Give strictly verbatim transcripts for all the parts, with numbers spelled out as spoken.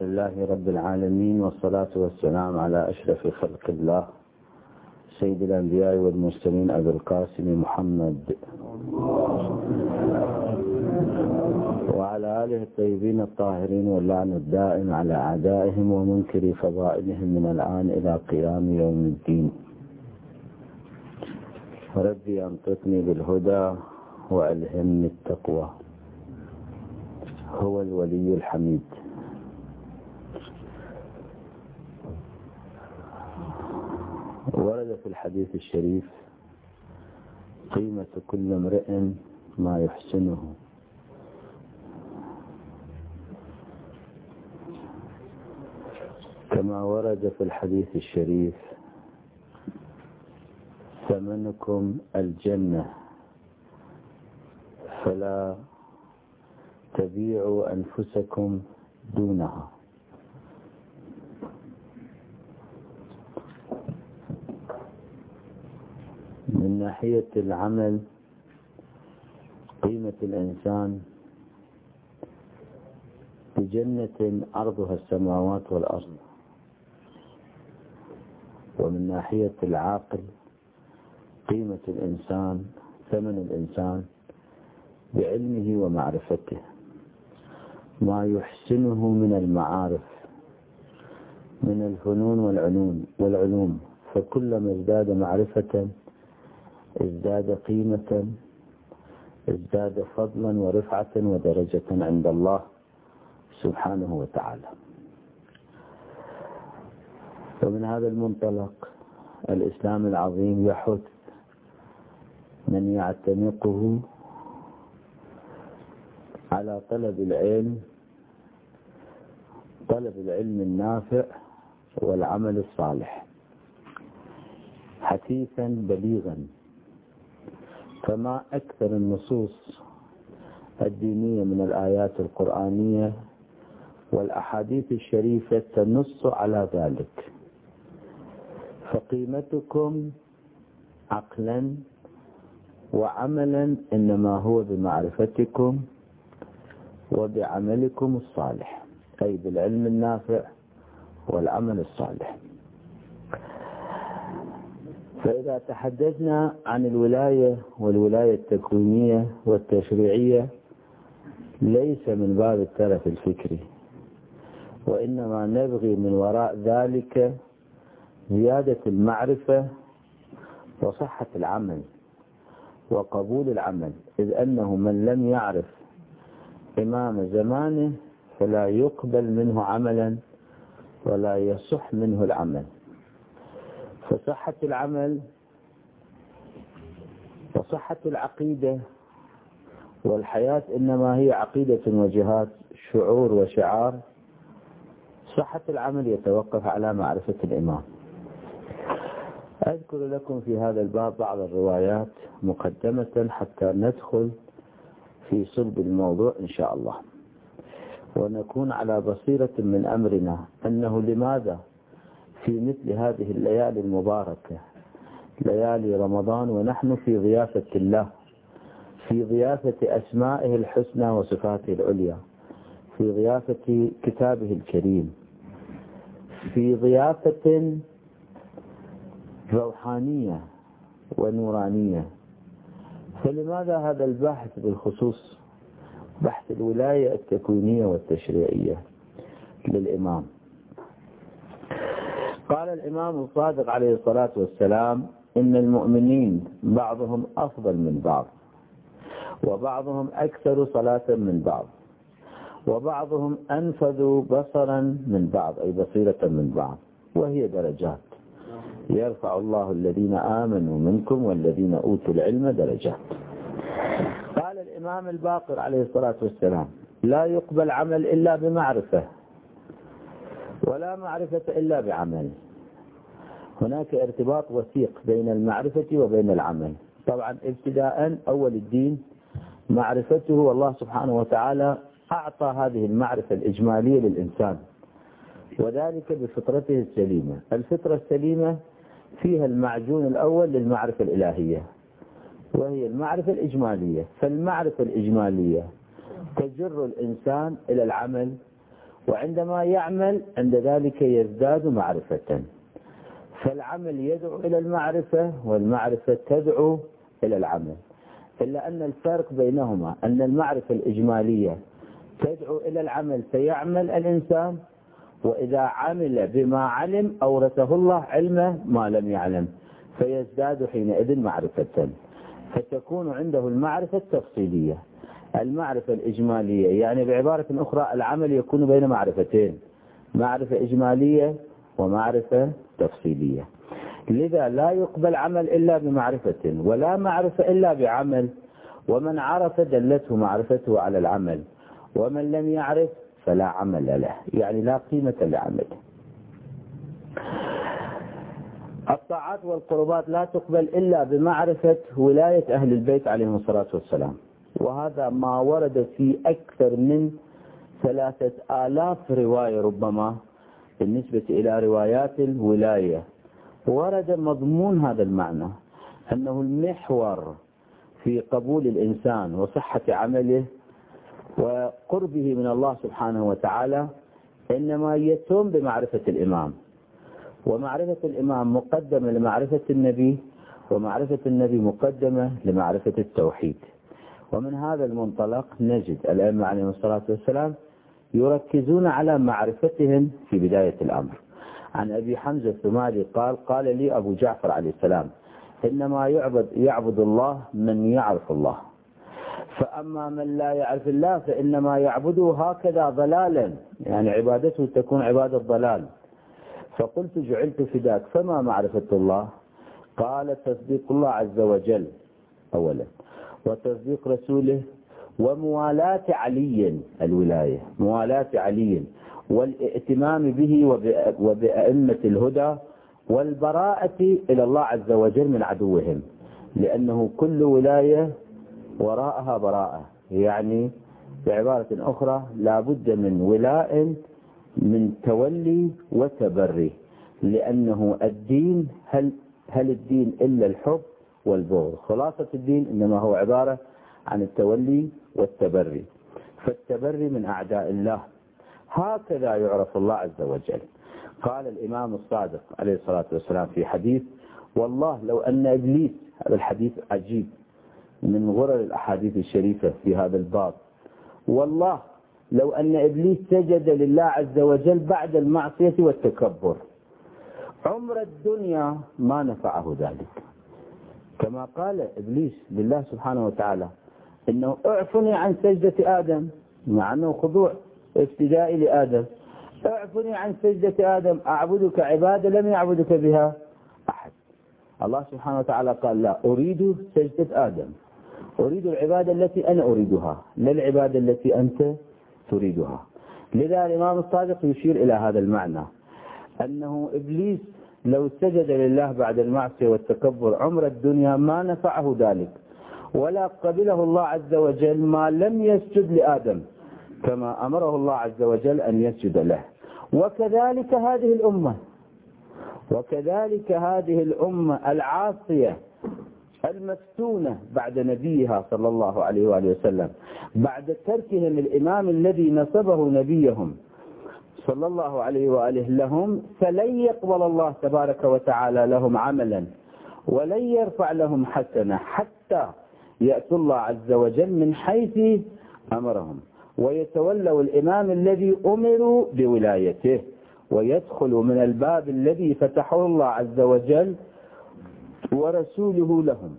لله رب العالمين، والصلاة والسلام على أشرف خلق الله سيد الأنبياء والمرسلين أبي القاسم محمد وعلى آله الطيبين الطاهرين، واللعن الدائم على أعدائهم ومنكر فضائلهم من الآن إلى قيام يوم الدين. ربي أنطقني بالهدى وألهمني التقوى، هو الولي الحميد. ورد في الحديث الشريف: قيمة كل امرئ ما يحسنه. كما ورد في الحديث الشريف: ثمنكم الجنة فلا تبيعوا أنفسكم دونها. من ناحية العمل، قيمة الإنسان بجنة أرضها السماوات والأرض. ومن ناحية العاقل، قيمة الإنسان، ثمن الإنسان بعلمه ومعرفته، ما يحسنه من المعارف من الفنون والعلوم والعلوم فكلما ازداد معرفة ازداد قيمة، ازداد فضلا ورفعة ودرجة عند الله سبحانه وتعالى. ومن هذا المنطلق الإسلام العظيم يحث من يعتنقه على طلب العلم، طلب العلم النافع والعمل الصالح، حثيثا بليغا. فما أكثر النصوص الدينية من الآيات القرآنية والأحاديث الشريفة تنص على ذلك. فقيمتكم عقلا وعملا إنما هو بمعرفتكم وبعملكم الصالح، أي بالعلم النافع والعمل الصالح. فإذا تحدثنا عن الولاية والولاية التكوينية والتشريعية ليس من باب الترف الفكري، وإنما نبغي من وراء ذلك زيادة المعرفة وصحة العمل وقبول العمل، إذ أنه من لم يعرف إمام زمانه فلا يقبل منه عملا ولا يصح منه العمل. فصحة العمل وصحة العقيدة والحياة إنما هي عقيدة وجهاد، شعور وشعار. صحة العمل يتوقف على معرفة الإمام. أذكر لكم في هذا الباب بعض الروايات مقدمة حتى ندخل في صلب الموضوع إن شاء الله، ونكون على بصيرة من أمرنا أنه لماذا في مثل هذه الليالي المباركة، ليالي رمضان، ونحن في ضيافة الله، في ضيافة أسمائه الحسنى وصفاته العليا، في ضيافة كتابه الكريم، في ضيافة روحانية ونورانية، فلماذا هذا البحث بالخصوص بحث الولاية التكوينية والتشريعية للإمام؟ قال الإمام الصادق عليه الصلاة والسلام: إن المؤمنين بعضهم أفضل من بعض، وبعضهم أكثر صلاة من بعض، وبعضهم أنفذ بصرا من بعض، أي بصيرة من بعض، وهي درجات، يرفع الله الذين آمنوا منكم والذين أوتوا العلم درجات. قال الإمام الباقر عليه الصلاة والسلام: لا يقبل عمل إلا بمعرفة، ولا معرفة إلا بعمل. هناك ارتباط وثيق بين المعرفة وبين العمل. طبعا ابتداء أول الدين معرفته، والله سبحانه وتعالى أعطى هذه المعرفة الإجمالية للإنسان، وذلك بفطرته السليمة. الفطرة السليمة فيها المعجون الأول للمعرفة الإلهية، وهي المعرفة الإجمالية. فالمعرفة الإجمالية تجر الإنسان إلى العمل، وعندما يعمل عند ذلك يزداد معرفة. فالعمل يدعو إلى المعرفة والمعرفة تدعو إلى العمل، إلا أن الفرق بينهما أن المعرفة الإجمالية تدعو إلى العمل فيعمل الإنسان، وإذا عمل بما علم أورثه الله علمه ما لم يعلم فيزداد حينئذ معرفة، فتكون عنده المعرفة التفصيلية. المعرفة الإجمالية يعني بعبارة أخرى العمل يكون بين معرفتين، معرفة إجمالية ومعرفة تفصيلية. لذا لا يقبل عمل إلا بمعرفة، ولا معرفة إلا بعمل، ومن عرف دلته معرفته على العمل، ومن لم يعرف فلا عمل له، يعني لا قيمة لعمله. الطاعات والقربات لا تقبل إلا بمعرفة ولاية أهل البيت عليهم الصلاة والسلام، وهذا ما ورد في أكثر من ثلاثة آلاف رواية ربما بالنسبة إلى روايات الولاية. ورد مضمون هذا المعنى أنه المحور في قبول الإنسان وصحة عمله وقربه من الله سبحانه وتعالى إنما يتم بمعرفة الإمام، ومعرفة الإمام مقدمة لمعرفة النبي، ومعرفة النبي مقدمة لمعرفة التوحيد. ومن هذا المنطلق نجد الأئمة عليهم الصلاة والسلام يركزون على معرفتهم في بداية الأمر. عن أبي حمزة الثمالي قال قال لي أبو جعفر عليه السلام إنما يعبد, يعبد الله من يعرف الله، فأما من لا يعرف الله فإنما يعبده هكذا ضلالا، يعني عبادته تكون عبادة ضلال. فقلت جعلت فداك فما معرفة الله؟ قال تصديق الله عز وجل أولا، وتصديق رسوله، وموالاة علي الولاية، موالاة علي والائتمام به وبأئمة الهدى، والبراءة إلى الله عز وجل من عدوهم، لأنه كل ولاية وراءها براءة، يعني بعبارة أخرى لا بد من ولاء من تولي وتبري، لأنه الدين هل, هل الدين إلا الحب والبغض؟ خلاصة الدين إنما هو عبارة عن التولي والتبري، فالتبري من أعداء الله، هكذا يعرف الله عز وجل. قال الإمام الصادق عليه الصلاة والسلام في حديث والله لو أن إبليس، هذا الحديث عجيب من غرر الأحاديث الشريفة في هذا الباب، والله لو أن إبليس سجد لله عز وجل بعد المعصية والتكبر عمر الدنيا ما نفعه ذلك، كما قال إبليس لله سبحانه وتعالى إنه اعفني عن سجدة آدم، مع أنه خضوع ابتدائي لآدم، اعفني عن سجدة آدم أعبدك عبادة لم يعبدك بها أحد. الله سبحانه وتعالى قال لا أريد سجدة آدم، أريد العبادة التي أنا أريدها لا العبادة التي أنت تريدها. لذا الإمام الصادق يشير إلى هذا المعنى أنه إبليس لو سجد لله بعد المعصية والتكبر عمر الدنيا ما نفعه ذلك، ولا قبله الله عز وجل ما لم يسجد لآدم كما أمره الله عز وجل أن يسجد له. وكذلك هذه الأمة، وكذلك هذه الأمة العاصية المفتونة بعد نبيها صلى الله عليه وآله وسلم، بعد تركهم الإمام الذي نصبه نبيهم صلى الله عليه وآله لهم، فلن يقبل الله تبارك وتعالى لهم عملا ولن يرفع لهم حسنة حتى يأتوا الله عز وجل من حيث أمرهم ويتولوا الإمام الذي أمروا بولايته ويدخلوا من الباب الذي فتحه الله عز وجل ورسوله لهم.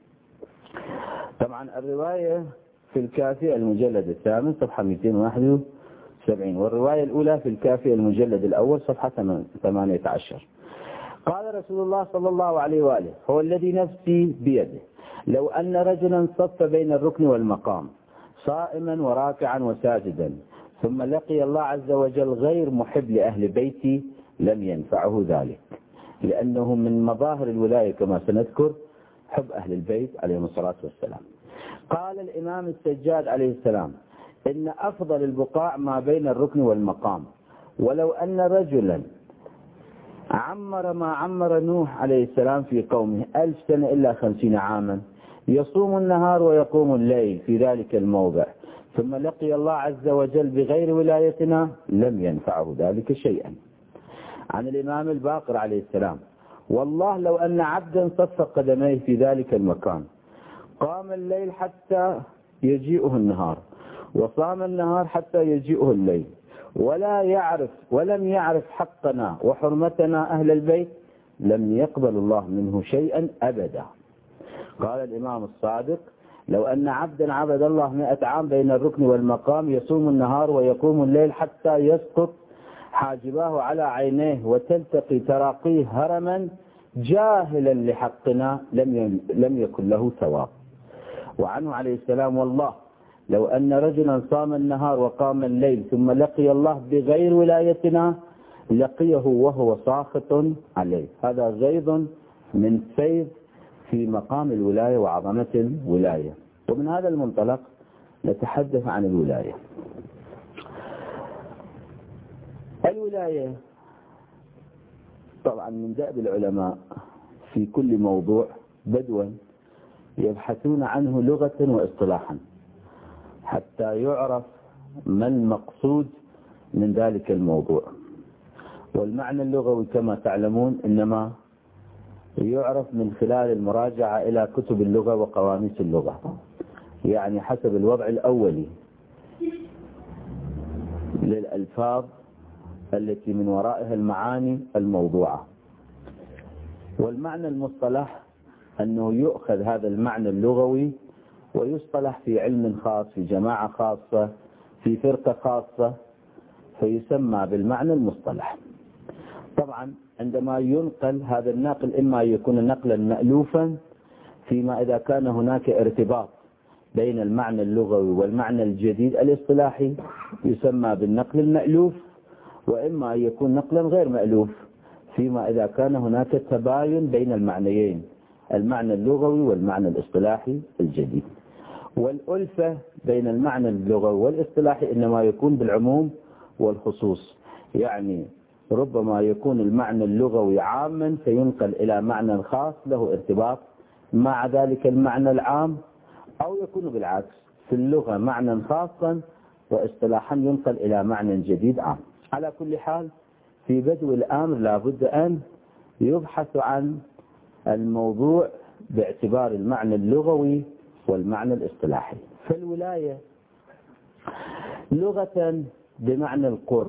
طبعا الرواية في الكافي المجلد الثامن صفحة مئتين وواحد وسبعين، والرواية الأولى في الكافي المجلد الأول صفحة ثمانية عشر. قال رسول الله صلى الله عليه وآله هو الذي نفسي بيده لو أن رجلا صف بين الركن والمقام صائما وراكعا وساجدا ثم لقي الله عز وجل غير محب لأهل بيتي لم ينفعه ذلك، لأنه من مظاهر الولاية كما سنذكر حب أهل البيت عليهم الصلاة والسلام. قال الإمام السجاد عليه السلام إن أفضل البقاع ما بين الركن والمقام، ولو أن رجلا عمر ما عمر نوح عليه السلام في قومه ألف سنة إلا خمسين عاما يصوم النهار ويقوم الليل في ذلك الموضع ثم لقي الله عز وجل بغير ولايتنا لم ينفعه ذلك شيئا. عن الإمام الباقر عليه السلام: والله لو أن عبدا صفق قدميه في ذلك المكان قام الليل حتى يجيئه النهار وصام النهار حتى يجيئه الليل ولا يعرف ولم يعرف حقنا وحرمتنا أهل البيت لم يقبل الله منه شيئا أبدا. قال الإمام الصادق: لو أن عبدا عبد الله مئة عام بين الركن والمقام يصوم النهار ويقوم الليل حتى يسقط حاجباه على عينيه وتلتقي تراقيه هرما جاهلا لحقنا لم لم يكن له ثواب. وعنه عليه السلام: والله لو أن رجلا صام النهار وقام الليل ثم لقي الله بغير ولايتنا لقيه وهو ساخط عليه. هذا غيظ من فيض في مقام الولاية وعظمة الولاية. ومن هذا المنطلق نتحدث عن الولاية. الولاية طبعا من دأب العلماء في كل موضوع بدوا يبحثون عنه لغة واصطلاحا حتى يعرف ما المقصود من ذلك الموضوع. والمعنى اللغوي كما تعلمون إنما يعرف من خلال المراجعة إلى كتب اللغة وقواميس اللغة، يعني حسب الوضع الأولي للألفاظ التي من ورائها المعاني الموضوعة. والمعنى المصطلح أنه يؤخذ هذا المعنى اللغوي ويصطلح في علم خاص، في جماعة خاصة، في فرقة خاصة، فيسمى بالمعنى المصطلح. طبعا عندما ينقل هذا النقل إما يكون نقلا مألوفا، فيما إذا كان هناك ارتباط بين المعنى اللغوي والمعنى الجديد الاصطلاحي يسمى بالنقل المألوف، وإما يكون نقلا غير مألوف فيما إذا كان هناك تباين بين المعنيين، المعنى اللغوي والمعنى الاصطلاحي الجديد. والألفة بين المعنى اللغوي والاصطلاحي إنما يكون بالعموم والخصوص، يعني ربما يكون المعنى اللغوي عاما فينقل إلى معنى خاص له ارتباط مع ذلك المعنى العام، أو يكون بالعكس في اللغة معنى خاصا واصطلاحا ينقل إلى معنى جديد عام. على كل حال في بدء الأمر لابد أن يبحث عن الموضوع باعتبار المعنى اللغوي والمعنى الاصطلاحي. فالولاية لغة بمعنى القرب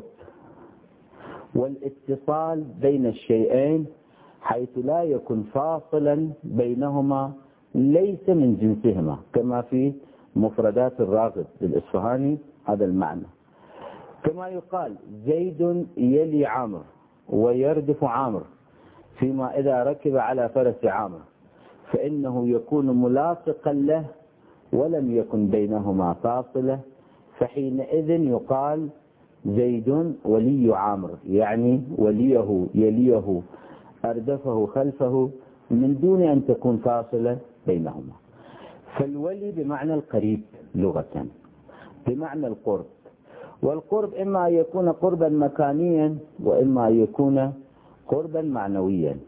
والاتصال بين الشيئين حيث لا يكون فاصلا بينهما ليس من جنسهما، كما في مفردات الراغب للإصفهاني هذا المعنى. كما يقال زيد يلي عامر ويردف عامر، فيما إذا ركب على فرس عامر فإنه يكون ملاصقا له ولم يكن بينهما فاصلة، فحينئذ يقال زيد ولي عامر، يعني وليه يليه أردفه خلفه من دون أن تكون فاصلة بينهما. فالولي بمعنى القريب لغة، بمعنى القرب، والقرب إما يكون قربا مكانيا وإما يكون قربا معنويا،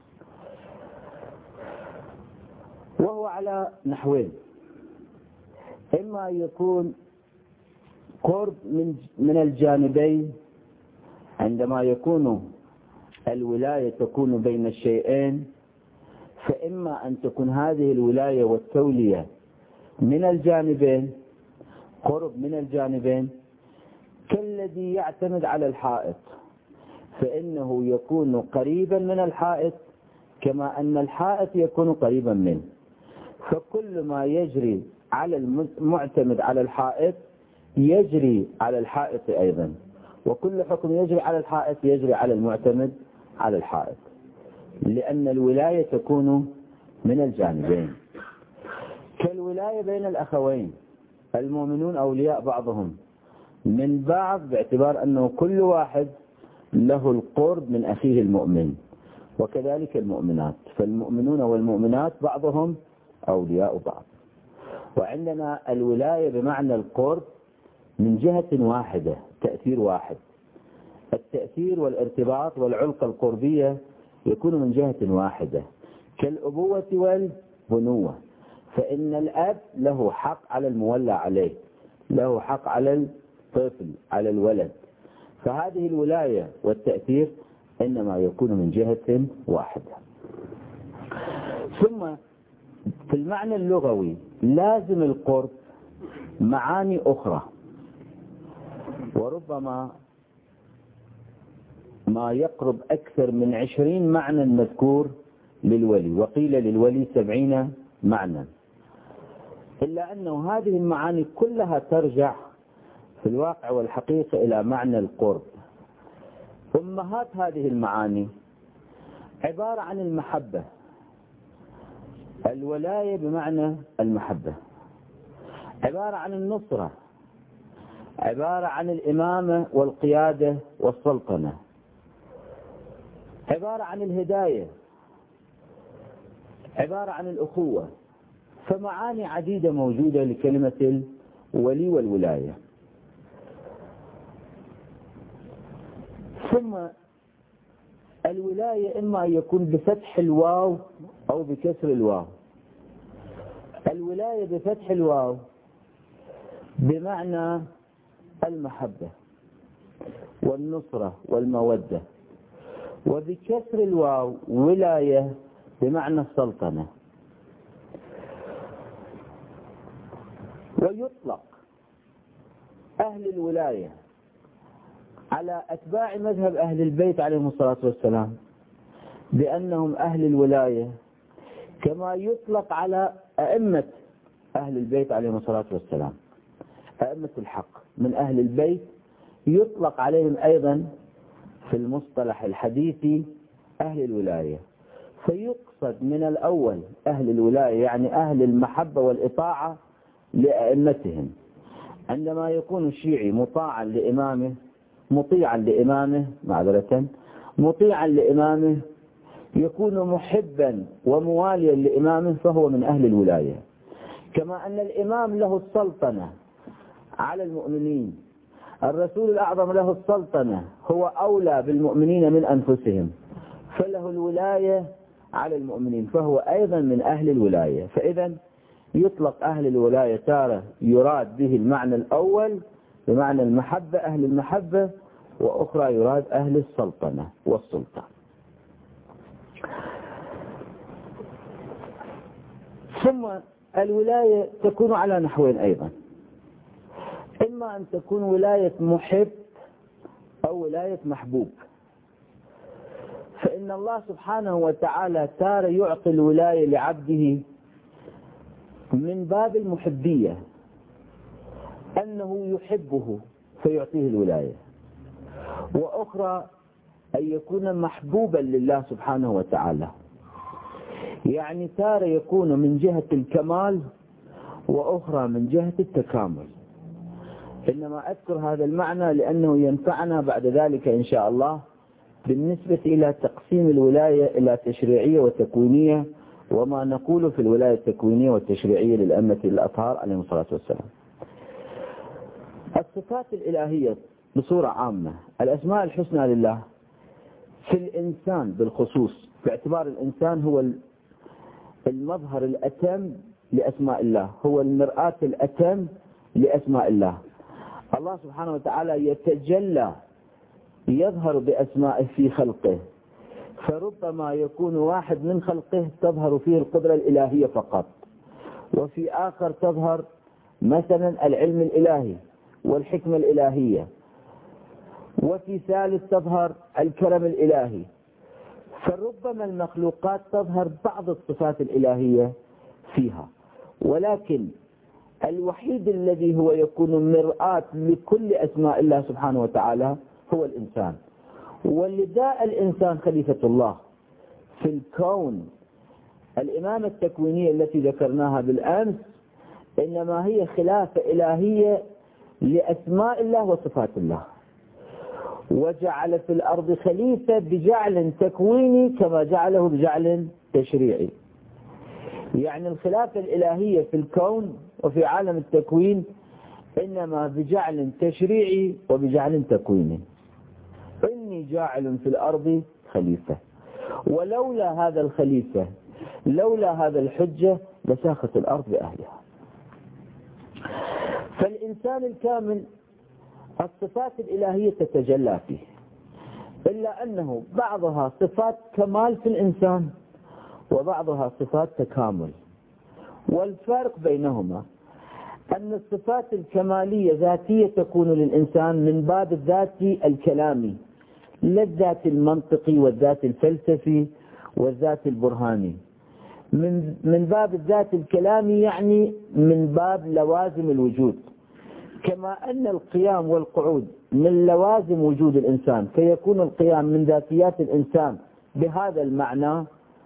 وهو على نحوين: إما يكون قرب من من الجانبين عندما يكون الولاية تكون بين الشيئين، فإما أن تكون هذه الولاية والتولية من الجانبين، قرب من الجانبين، كالذي يعتمد على الحائط فإنه يكون قريبا من الحائط كما أن الحائط يكون قريبا منه، فكل ما يجري على المعتمد على الحائط يجري على الحائط أيضا، وكل حكم يجري على الحائط يجري على المعتمد على الحائط، لأن الولاية تكون من الجانبين. كالولاية بين الأخوين، المؤمنون أولياء بعضهم من بعض باعتبار أنه كل واحد له القرب من أخيه المؤمن، وكذلك المؤمنات، فالمؤمنون والمؤمنات بعضهم أولياء بعض. وعندنا الولاية بمعنى القرب من جهة واحدة، تأثير واحد، التأثير والارتباط والعلاقة القربية يكون من جهة واحدة، كالأبوة والبنوة، فإن الأب له حق على المولى عليه له حق على الطفل، على الولد. فهذه الولاية والتأثير إنما يكون من جهة واحدة. ثم في المعنى اللغوي لازم القرب معاني أخرى، وربما ما يقرب أكثر من عشرين معنى مذكور للولي، وقيل للولي سبعين معنى، إلا أنه هذه المعاني كلها ترجع في الواقع والحقيقة إلى معنى القرب. أمهات هذه المعاني عبارة عن المحبة، الولاية بمعنى المحبة، عبارة عن النصرة، عبارة عن الإمامة والقيادة والسلطنة، عبارة عن الهداية، عبارة عن الأخوة. فمعاني عديدة موجودة لكلمة الولي والولاية. ثم الولاية إما أن يكون بفتح الواو أو بكسر الواو. الولاية بفتح الواو بمعنى المحبة والنصرة والمودة، وبكسر الواو ولاية بمعنى السلطنة. ويطلق أهل الولاية على أتباع مذهب أهل البيت عليهم الصلاة والسلام بأنهم أهل الولاية، كما يطلق على أئمة أهل البيت عليهم الصلاة والسلام، أئمة الحق من أهل البيت يطلق عليهم أيضا في المصطلح الحديثي أهل الولاية. فيقصد من الأول أهل الولاية يعني أهل المحبة والإطاعة لأئمتهم. عندما يكون الشيعي مطاعا لإمامه مطيعا لإمامه معذرة مطيعا لإمامه يكون محبا ومواليا لإمامه، فهو من أهل الولاية. كما أن الإمام له السلطنة على المؤمنين، الرسول الأعظم له السلطنة، هو أولى بالمؤمنين من أنفسهم، فله الولاية على المؤمنين، فهو أيضا من أهل الولاية. فإذا يطلق أهل الولاية تارة يراد به المعنى الأول بمعنى المحبة، أهل المحبة، وأخرى يراد أهل السلطنة والسلطة. ثم الولاية تكون على نحوين أيضا، إما أن تكون ولاية محب أو ولاية محبوب. فإن الله سبحانه وتعالى تارة يعطي الولاية لعبده من باب المحبية، أنه يحبه فيعطيه الولاية، وأخرى أن يكون محبوبا لله سبحانه وتعالى، يعني تارة يكون من جهة الكمال وأخرى من جهة التكامل. إنما أذكر هذا المعنى لأنه ينفعنا بعد ذلك إن شاء الله بالنسبة إلى تقسيم الولاية إلى تشريعية وتكوينية، وما نقول في الولاية التكوينية والتشريعية للأئمة الأطهار عليهم الصلاة والسلام. الصفات الإلهية بصورة عامة، الأسماء الحسنى لله في الإنسان بالخصوص، باعتبار الإنسان هو المظهر الأتم لأسماء الله، هو المرآة الأتم لأسماء الله. الله سبحانه وتعالى يتجلى يظهر بأسمائه في خلقه، فربما يكون واحد من خلقه تظهر فيه القدرة الإلهية فقط، وفي آخر تظهر مثلا العلم الإلهي والحكمة الإلهية، وفي ثالث تظهر الكرم الإلهي. فربما المخلوقات تظهر بعض الصفات الإلهية فيها، ولكن الوحيد الذي هو يكون مرآة لكل أسماء الله سبحانه وتعالى هو الإنسان. ولذا الإنسان خليفة الله في الكون. الإمامة التكوينية التي ذكرناها بالأمس إنما هي خلافة إلهية لأسماء الله وصفات الله، وجعل في الأرض خليفة بجعل تكويني كما جعله بجعل تشريعي. يعني الخلافة الإلهية في الكون وفي عالم التكوين إنما بجعل تشريعي وبجعل تكويني. إني جاعل في الأرض خليفة، ولولا هذا الخليفة لولا هذا الحجة لساخت الأرض بأهلها. فالإنسان الكامل الصفات الإلهية تتجلى فيه، إلا أنه بعضها صفات كمال في الإنسان وبعضها صفات تكامل. والفرق بينهما أن الصفات الكمالية ذاتية تكون للإنسان من باب الذات الكلامي، لا الذات المنطقي والذات الفلسفي والذات البرهاني. من من باب الذات الكلامي يعني من باب لوازم الوجود، كما أن القيام والقعود من لوازم وجود الإنسان فيكون القيام من ذاتيات الإنسان بهذا المعنى،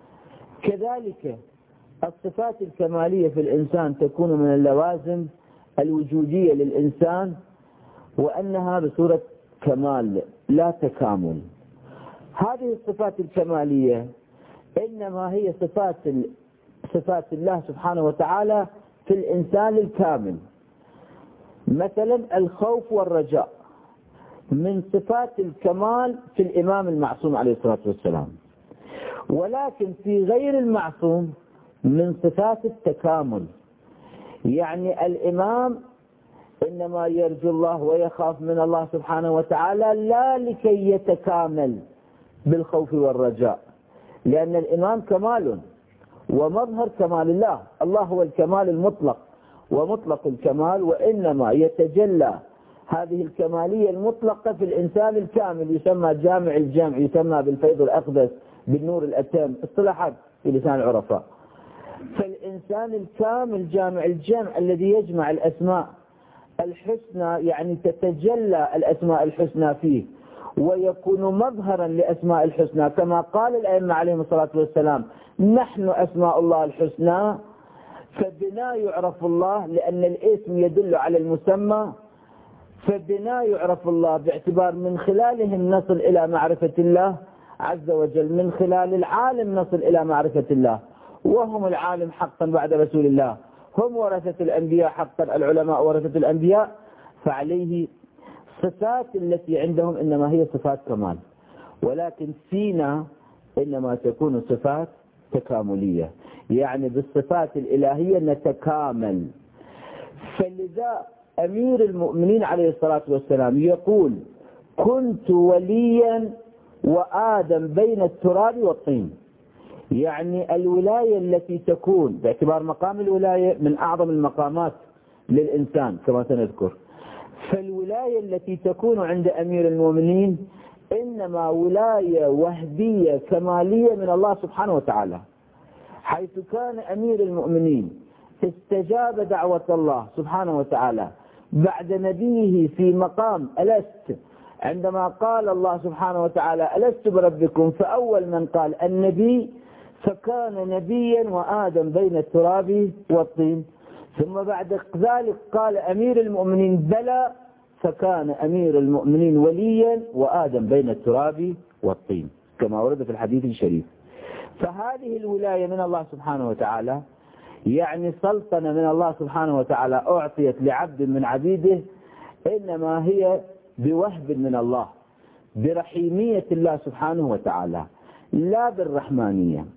كذلك الصفات الكمالية في الإنسان تكون من اللوازم الوجودية للإنسان، وأنها بصورة كمال لا تكامل. هذه الصفات الكمالية إنما هي صفات صفات الله سبحانه وتعالى في الإنسان الكامل. مثلا الخوف والرجاء من صفات الكمال في الإمام المعصوم عليه الصلاة والسلام، ولكن في غير المعصوم من صفات التكامل. يعني الإمام إنما يرجو الله ويخاف من الله سبحانه وتعالى لا لكي يتكامل بالخوف والرجاء، لأن الإمام كمال ومظهر كمال الله، الله هو الكمال المطلق ومطلق الكمال، وإنما يتجلى هذه الكمالية المطلقة في الإنسان الكامل، يسمى جامع الجمع، يسمى بالفيض الأقدس، بالنور الأتم، اصطلاحات في لسان العرفاء. فالإنسان الكامل جامع الجمع الذي يجمع الأسماء الحسنى، يعني تتجلى الأسماء الحسنى فيه ويكون مظهرا لأسماء الحسنى، كما قال الأئمة عليهم الصلاة والسلام: نحن أسماء الله الحسنى. فبنا يعرف الله لأن الاسم يدل على المسمى، فبنا يعرف الله باعتبار من خلالهم نصل إلى معرفة الله عز وجل، من خلال العالم نصل إلى معرفة الله، وهم العالم حقا بعد رسول الله، هم ورثة الأنبياء حقا، العلماء ورثة الأنبياء. فعليه صفات التي عندهم إنما هي صفات كمال، ولكن فينا إنما تكون صفات تكاملية، يعني بالصفات الإلهية نتكامل. فلذا أمير المؤمنين عليه الصلاة والسلام يقول: كنت وليا وآدم بين التراب والطين. يعني الولاية التي تكون باعتبار مقام الولاية من أعظم المقامات للإنسان كما سنذكر، فالولاية التي تكون عند أمير المؤمنين إنما ولاية وهبية كمالية من الله سبحانه وتعالى، حيث كان أمير المؤمنين استجاب دعوة الله سبحانه وتعالى بعد نبيه في مقام ألست، عندما قال الله سبحانه وتعالى: ألست بربكم، فأول من قال النبي، فكان نبيا وآدم بين التراب والطين. ثم بعد ذلك قال أمير المؤمنين: بلى، فكان أمير المؤمنين وليا وآدم بين التراب والطين، كما ورد في الحديث الشريف. فهذه الولاية من الله سبحانه وتعالى، يعني سلطنة من الله سبحانه وتعالى أعطيت لعبد من عبيده، إنما هي بوهب من الله، برحيمية الله سبحانه وتعالى، لا بالرحمانية.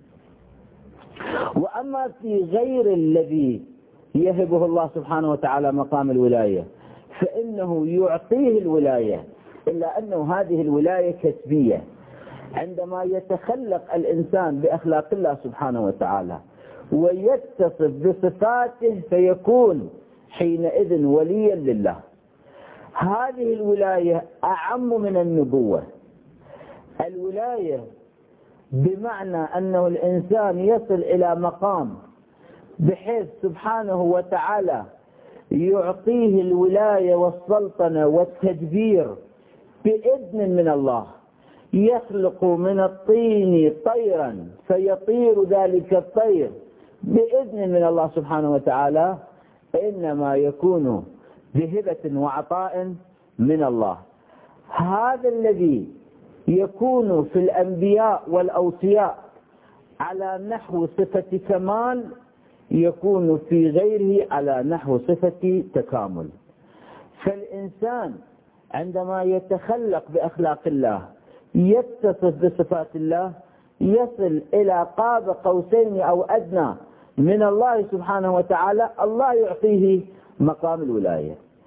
وأما في غير الذي يهبه الله سبحانه وتعالى مقام الولاية فإنه يعطيه الولاية، إلا أنه هذه الولاية كسبية، عندما يتخلق الإنسان بأخلاق الله سبحانه وتعالى ويتصف بصفاته فيكون حينئذ وليا لله. هذه الولاية أعم من النبوة. الولاية بمعنى أنه الإنسان يصل إلى مقام بحيث سبحانه وتعالى يعطيه الولاية والسلطنة والتدبير بإذن من الله، يخلق من الطين طيرا فيطير ذلك الطير بإذن من الله سبحانه وتعالى، إنما يكون بهبة وعطاء من الله. هذا الذي يكون في الأنبياء والأوصياء على نحو صفة كمال يكون في غيره على نحو صفة تكامل. فالإنسان عندما يتخلق بأخلاق الله يتصف بصفات الله يصل إلى قاب قوسين أو أدنى من الله سبحانه وتعالى، الله يعطيه مقام الولاية.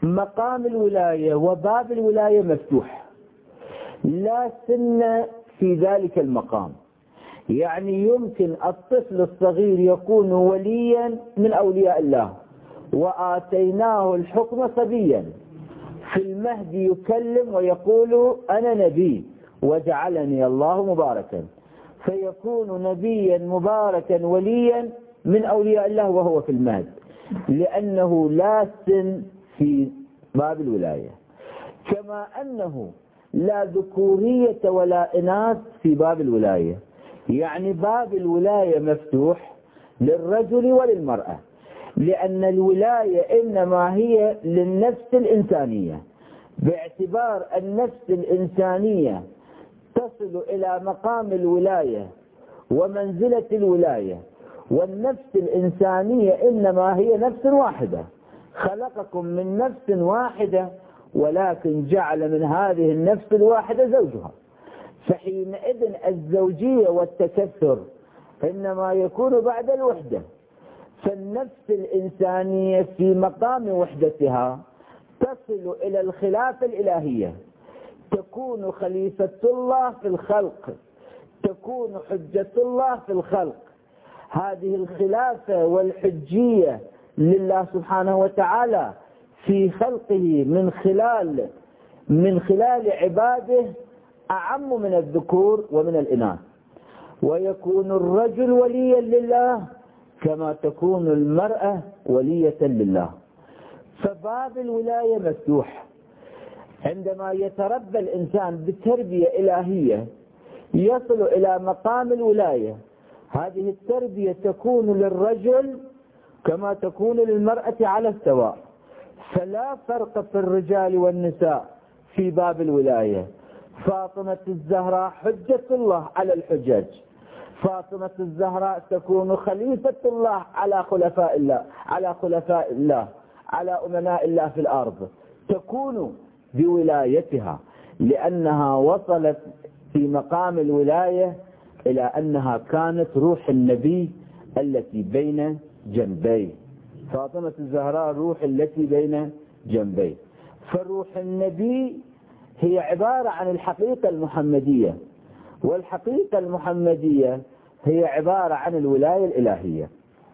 مقام الولاية وباب الولاية مفتوح، لا سن في ذلك المقام. يعني يمكن الطفل الصغير يكون وليا من أولياء الله، وآتيناه الحكم صبيا، في المهد يكلم ويقول أنا نبي وجعلني الله مباركا، فيكون نبيا مباركا وليا من أولياء الله وهو في المهد، لأنه لا سن في باب الولاية. كما أنه لا ذكورية ولا إناث في باب الولاية، يعني باب الولاية مفتوح للرجل وللمرأة، لأن الولاية إنما هي للنفس الإنسانية، باعتبار النفس الإنسانية تصل إلى مقام الولاية ومنزلة الولاية، والنفس الإنسانية إنما هي نفس واحدة، خلقكم من نفس واحدة ولكن جعل من هذه النفس الواحدة زوجها، فحينئذ الزوجية والتكثر إنما يكون بعد الوحدة. فالنفس الإنسانية في مقام وحدتها تصل إلى الخلافة الإلهية، تكون خليفة الله في الخلق، تكون حجة الله في الخلق. هذه الخلافة والحجية لله سبحانه وتعالى في خلقه من خلال من خلال عباده أعم من الذكور ومن الإناث، ويكون الرجل وليا لله كما تكون المرأة ولية لله. فباب الولاية مفتوح. عندما يتربى الإنسان بتربية إلهية يصل إلى مقام الولاية، هذه التربية تكون للرجل كما تكون للمرأة على السواء، فلا فرق في الرجال والنساء في باب الولاية. فاطمة الزهراء حجة الله على الحجاج، فاطمة الزهراء تكون خليفة الله على خلفاء الله على خلفاء الله على أمناء الله في الأرض، تكون بولايتها لأنها وصلت في مقام الولاية إلى أنها كانت روح النبي التي بين جنبيه. فاطمة الزهراء روح التي بين جنبيه. فروح النبي هي عبارة عن الحقيقة المحمدية، والحقيقة المحمدية هي عبارة عن الولاية الإلهية.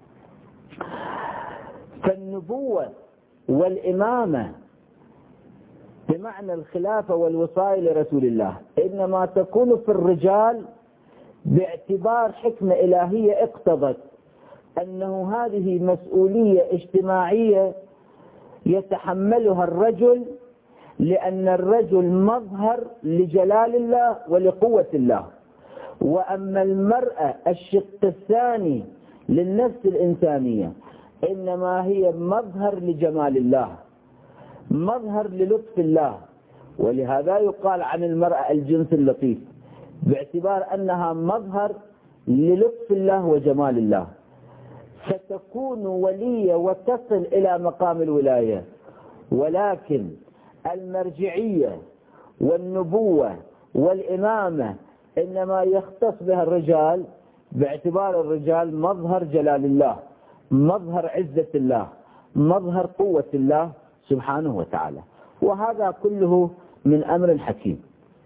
فالنبوة والإمامة بمعنى الخلافة والوصاية لرسول الله إنما تكون في الرجال باعتبار حكمة إلهية اقتضت أنه هذه مسؤولية اجتماعية يتحملها الرجل، لأن الرجل مظهر لجلال الله ولقوة الله، وأما المرأة الشق الثاني للنفس الإنسانية إنما هي مظهر لجمال الله، مظهر للطف الله. ولهذا يقال عن المرأة الجنس اللطيف، باعتبار أنها مظهر للطف الله وجمال الله، فتكون ولية وتصل إلى مقام الولاية. ولكن المرجعية والنبوة والإمامة إنما يختص بها الرجال، باعتبار الرجال مظهر جلال الله، مظهر عزة الله، مظهر قوة الله سبحانه وتعالى. وهذا كله من أمر حكيم.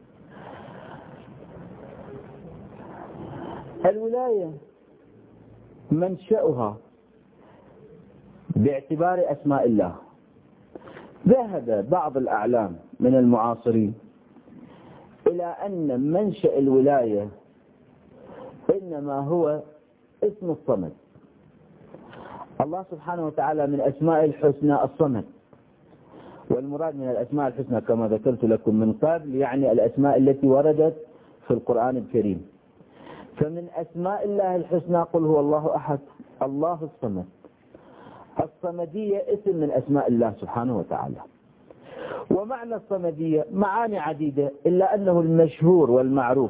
الولاية منشأها باعتبار أسماء الله. ذهب بعض الأعلام من المعاصرين إلى أن منشأ الولاية إنما هو اسم الصمد. الله سبحانه وتعالى من أسماء الحسنى الصمد، والمراد من الأسماء الحسنى كما ذكرت لكم من قبل يعني الأسماء التي وردت في القرآن الكريم. فمن أسماء الله الحسنى قل هو الله أحد، الله الصمد. الصمدية اسم من أسماء الله سبحانه وتعالى. ومعنى الصمدية معاني عديدة، إلا أنه المشهور والمعروف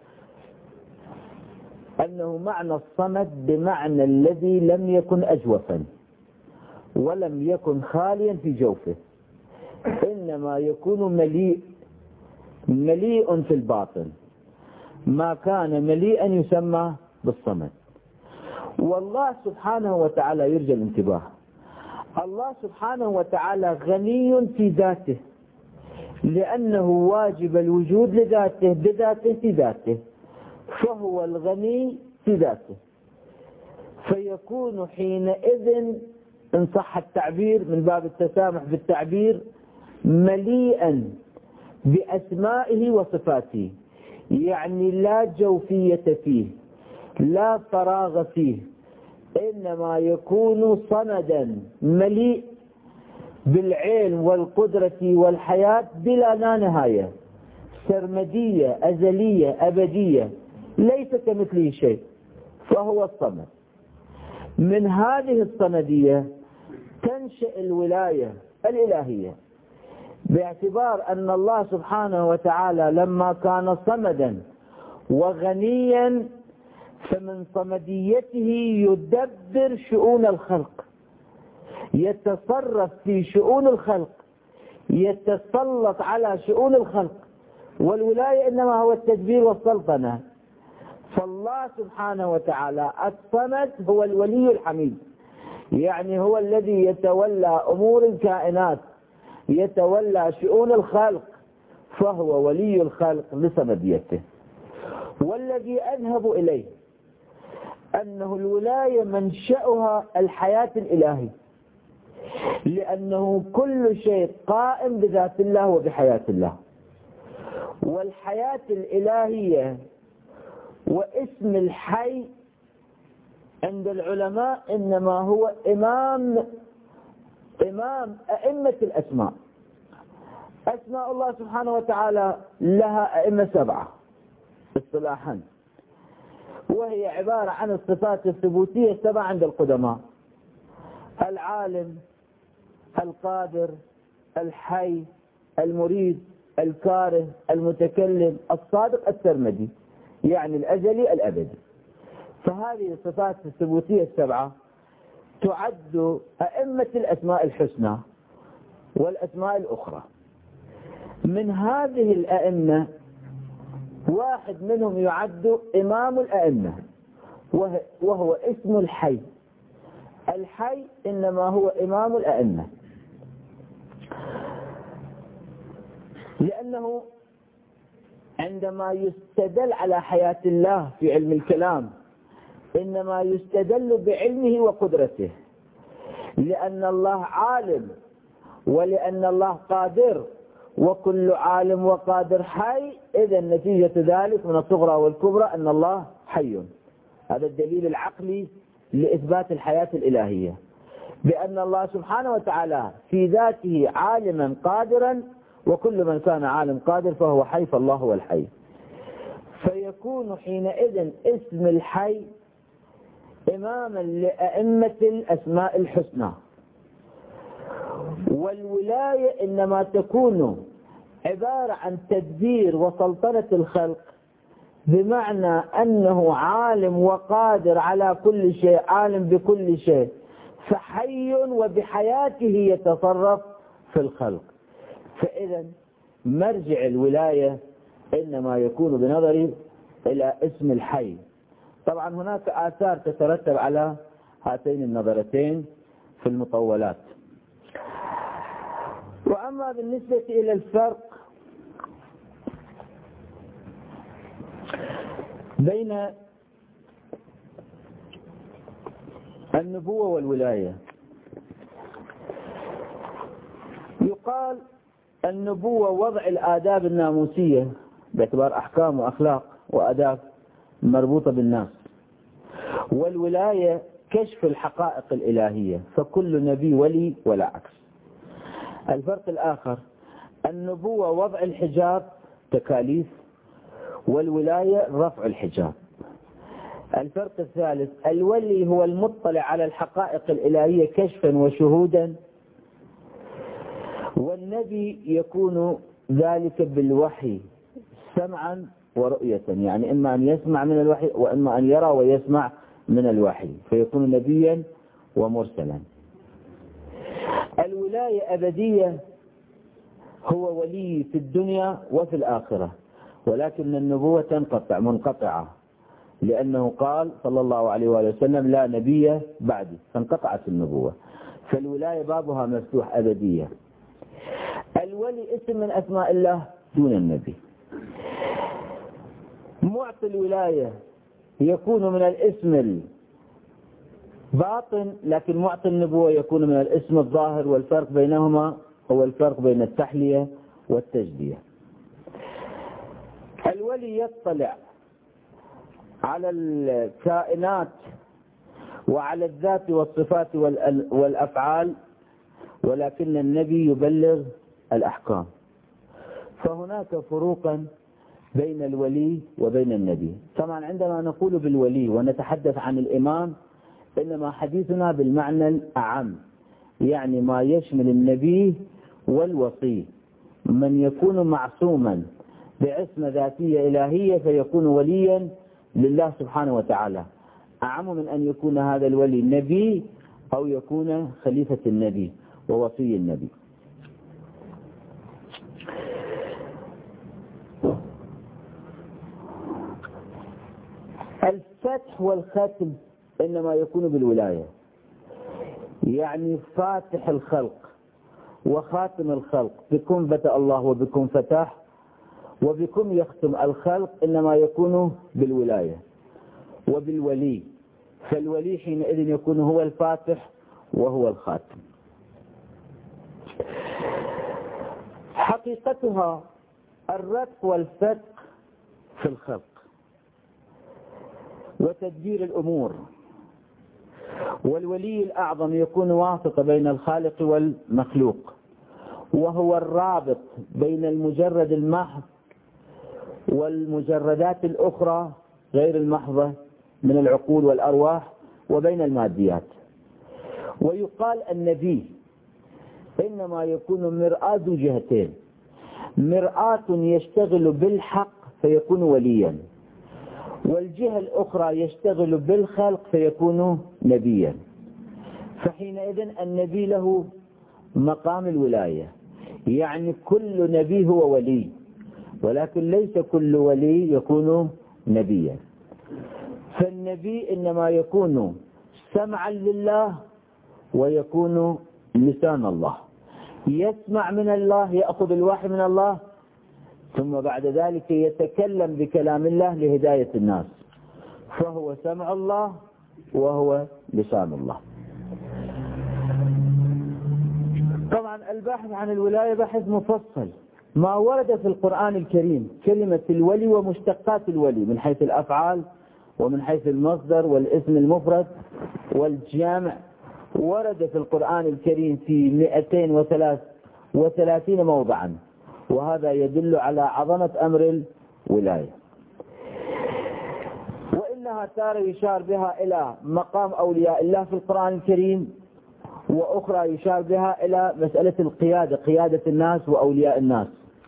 أنه معنى الصمد بمعنى الذي لم يكن أجوفا ولم يكن خاليا في جوفه، إنما يكون مليء مليء في الباطن. ما كان مليئا يسمى بالصمد. والله سبحانه وتعالى يرجى الانتباه. الله سبحانه وتعالى غني في ذاته، لأنه واجب الوجود لذاته بذاته في ذاته، فهو الغني في ذاته، فيكون حينئذ إن صح التعبير من باب التسامح بالتعبير مليئا بأسمائه وصفاته، يعني لا جوفية فيه، لا فراغ فيه، إنما يكون صمدا مليء بالعلم والقدرة والحياة بلا لا نهاية، سرمدية أزلية أبدية، ليس كمثله شيء، فهو الصمد. من هذه الصمدية تنشأ الولاية الإلهية، باعتبار أن الله سبحانه وتعالى لما كان صمدا وغنيا فمن صمديته يدبر شؤون الخلق، يتصرف في شؤون الخلق، يتسلط على شؤون الخلق، والولاية إنما هو التدبير والسلطنة. فالله سبحانه وتعالى الصمد هو الولي الحميد، يعني هو الذي يتولى أمور الكائنات، يتولى شؤون الخلق، فهو ولي الخلق لصمديته. والذي أذهب إليه أنه الولاية منشأها الحياة الإلهية، لأنه كل شيء قائم بذات الله وبحياة الله، والحياة الإلهية واسم الحي عند العلماء إنما هو إمام إمام أئمة الأسماء. أسماء الله سبحانه وتعالى لها أئمة سبعة اصطلاحا، وهي عبارة عن الصفات الثبوتية السبع عند القدماء: العالم، القادر، الحي، المريد، الكاره، المتكلم، الصادق، السرمدي، يعني الأزلي الأبدي. فهذه الصفات الثبوتية السبعة تعد أئمة الأسماء الحسنى والأسماء الأخرى. من هذه الأئمة واحد منهم يعد إمام الأئمة، وهو اسم الحي. الحي إنما هو إمام الأئمة، لأنه عندما يستدل على حياة الله في علم الكلام إنما يستدل بعلمه وقدرته، لأن الله عالم ولأن الله قادر، وكل عالم وقادر حي، إذا نتيجة ذلك من الصغرى والكبرى أن الله حي. هذا الدليل العقلي لإثبات الحياة الإلهية، بأن الله سبحانه وتعالى في ذاته عالما قادرا، وكل من كان عالم قادر فهو حي، فالله هو الحي. فيكون حينئذ اسم الحي إماما لأئمة الأسماء الحسنى. والولاية إنما تكون عبارة عن تدبير وسلطنة الخلق، بمعنى أنه عالم وقادر على كل شيء، عالم بكل شيء، فحي وبحياته يتصرف في الخلق. فإذا مرجع الولاية إنما يكون بنظري إلى اسم الحي. طبعا هناك آثار تترتب على هاتين النظرتين في المطولات. وأما بالنسبة إلى الفرق بين النبوة والولاية، يقال النبوة وضع الآداب الناموسية باعتبار أحكام وأخلاق وآداب مربوطة بالناس، والولاية كشف الحقائق الإلهية، فكل نبي ولي ولا عكس. الفرق الآخر النبوة وضع الحجاب تكاليف، والولاية رفع الحجاب. الفرق الثالث الولي هو المطلع على الحقائق الإلهية كشفا وشهودا، والنبي يكون ذلك بالوحي سمعا ورؤية، يعني إما أن يسمع من الوحي وإما أن يرى ويسمع من الوحي، فيكون نبيا ومرسلا. الولاية أبدية، هو ولي في الدنيا وفي الآخرة، ولكن النبوة تنقطع منقطعة، لأنه قال صلى الله عليه وآله وسلم لا نبي بعدي، فانقطعت النبوة. فالولاية بابها مفتوح أبدية. الولي اسم من أسماء الله دون النبي. معطي الولاية يكون من الاسم الباطن، لكن معطي النبوة يكون من الاسم الظاهر، والفرق بينهما هو الفرق بين التحلية والتجدية. الولي يطلع على الكائنات وعلى الذات والصفات والأفعال، ولكن النبي يبلغ الأحكام. فهناك فروقا بين الولي وبين النبي. طبعا عندما نقول بالولي ونتحدث عن الإمام إنما حديثنا بالمعنى الأعم، يعني ما يشمل النبي والوصي. من يكون معصوما بعصمة ذاتية إلهية فيكون وليا لله سبحانه وتعالى، أعم من أن يكون هذا الولي نبي أو يكون خليفة النبي ووصي النبي. الفتح والختم إنما يكون بالولاية، يعني فاتح الخلق وخاتم الخلق. بكم بدأ الله وبكم فتح وبكم يختم الخلق، إنما يكون بالولاية وبالولي. فالولي حينئذ يكون هو الفاتح وهو الخاتم. حقيقتها الرتق والفتق في الخلق وتدبير الأمور، والولي الأعظم يكون واسطة بين الخالق والمخلوق، وهو الرابط بين المجرد المحض والمجردات الأخرى غير المحضة من العقول والأرواح وبين الماديات. ويقال النبي إنما يكون مرآة ذو جهتين، مرآة يشتغل بالحق فيكون وليا، والجهة الأخرى يشتغل بالخلق فيكون نبيا. فحينئذ النبي له مقام الولاية، يعني كل نبي هو ولي، ولكن ليس كل ولي يكون نبيا. فالنبي إنما يكون سمعا لله ويكون لسان الله، يسمع من الله، يأخذ الوحي من الله، ثم بعد ذلك يتكلم بكلام الله لهداية الناس، فهو سمع الله وهو لسان الله. طبعا البحث عن الولاية بحث مفصل. ما ورد في القرآن الكريم كلمة الولي ومشتقات الولي من حيث الأفعال ومن حيث المصدر والاسم المفرد والجامع، ورد في القرآن الكريم في مئتين وثلاث وثلاثين موضعا، وهذا يدل على عظمة أمر الولاية. وإنها تارة يشار بها إلى مقام أولياء الله في القرآن الكريم، وأخرى يشار بها إلى مسألة القيادة، قيادة الناس وأولياء الناس.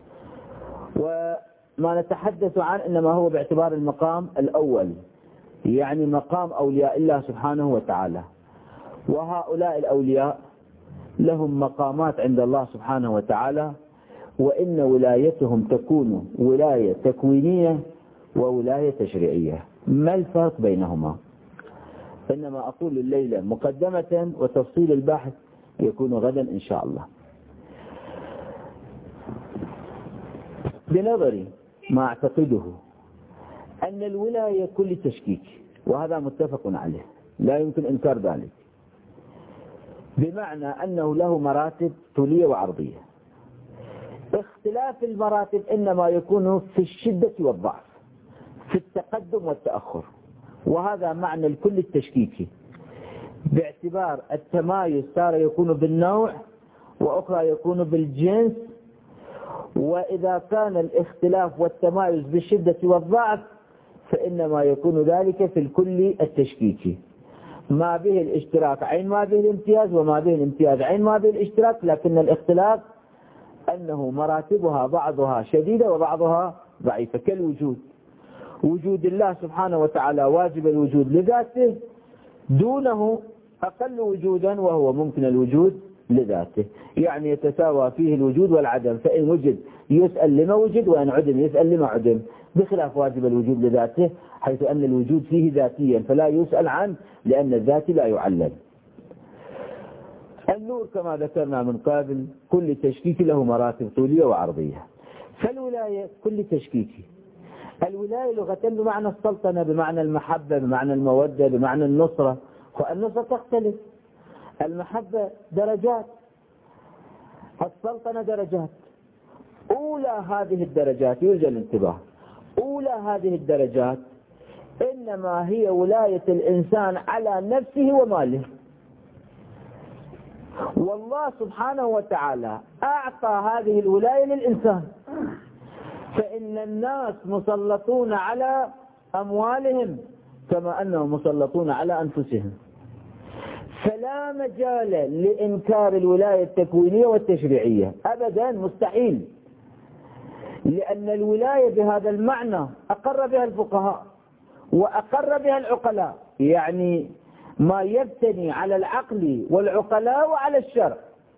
وما نتحدث عنه إنما هو باعتبار المقام الأول، يعني مقام أولياء الله سبحانه وتعالى. وهؤلاء الأولياء لهم مقامات عند الله سبحانه وتعالى، وإن ولايتهم تكون ولاية تكوينية وولاية تشريعية. ما الفرق بينهما؟ إنما أقول الليلة مقدمة، وتفصيل البحث يكون غدا إن شاء الله. بنظري ما أعتقده أن الولاية كل تشكيك، وهذا متفق عليه لا يمكن إنكار ذلك، بمعنى أنه له مراتب طولية وعرضية. اختلاف المراتب إنما يكون في الشدة والضعف، في التقدم والتأخر، وهذا معنى الكل التشكيكي، باعتبار التمايز تارة يكون بالنوع وأخرى يكون بالجنس. وإذا كان الاختلاف والتمايز بالشدة والضعف فإنما يكون ذلك في الكل التشكيكي، ما به الاشتراك عين ما به الامتياز، وما به الامتياز عين ما به الاشتراك، لكن الاختلاف أنه مراتبها بعضها شديدة وبعضها ضعيفة. كالوجود، وجود الله سبحانه وتعالى واجب الوجود لذاته، دونه أقل وجودا وهو ممكن الوجود لذاته، يعني يتساوى فيه الوجود والعدم. فإن وجد يسأل لما وجد، وإن عدم يسأل لما عدم، بخلاف واجب الوجود لذاته حيث أن الوجود فيه ذاتيا فلا يسأل عنه لأن الذات لا يعلل. النور كما ذكرنا من قبل كل تشكيك له مراتب طولية وعرضية. فالولاية كل تشكيك، الولاية لغة بمعنى السلطنة، بمعنى المحبة، بمعنى المودة، بمعنى النصرة. والنصرة تختلف، المحبة درجات، السلطنة درجات. أولى هذه الدرجات يرجى الانتباه، أولى هذه الدرجات إنما هي ولاية الإنسان على نفسه وماله. والله سبحانه وتعالى أعطى هذه الولاية للإنسان، فإن الناس مسلطون على أموالهم كما أنهم مسلطون على أنفسهم، فلا مجال لإنكار الولاية التكوينية والتشريعية أبدا، مستحيل، لأن الولاية بهذا المعنى أقر بها الفقهاء وأقر بها العقلاء، يعني ما يبتني على العقل والعقلاء وعلى الشرع.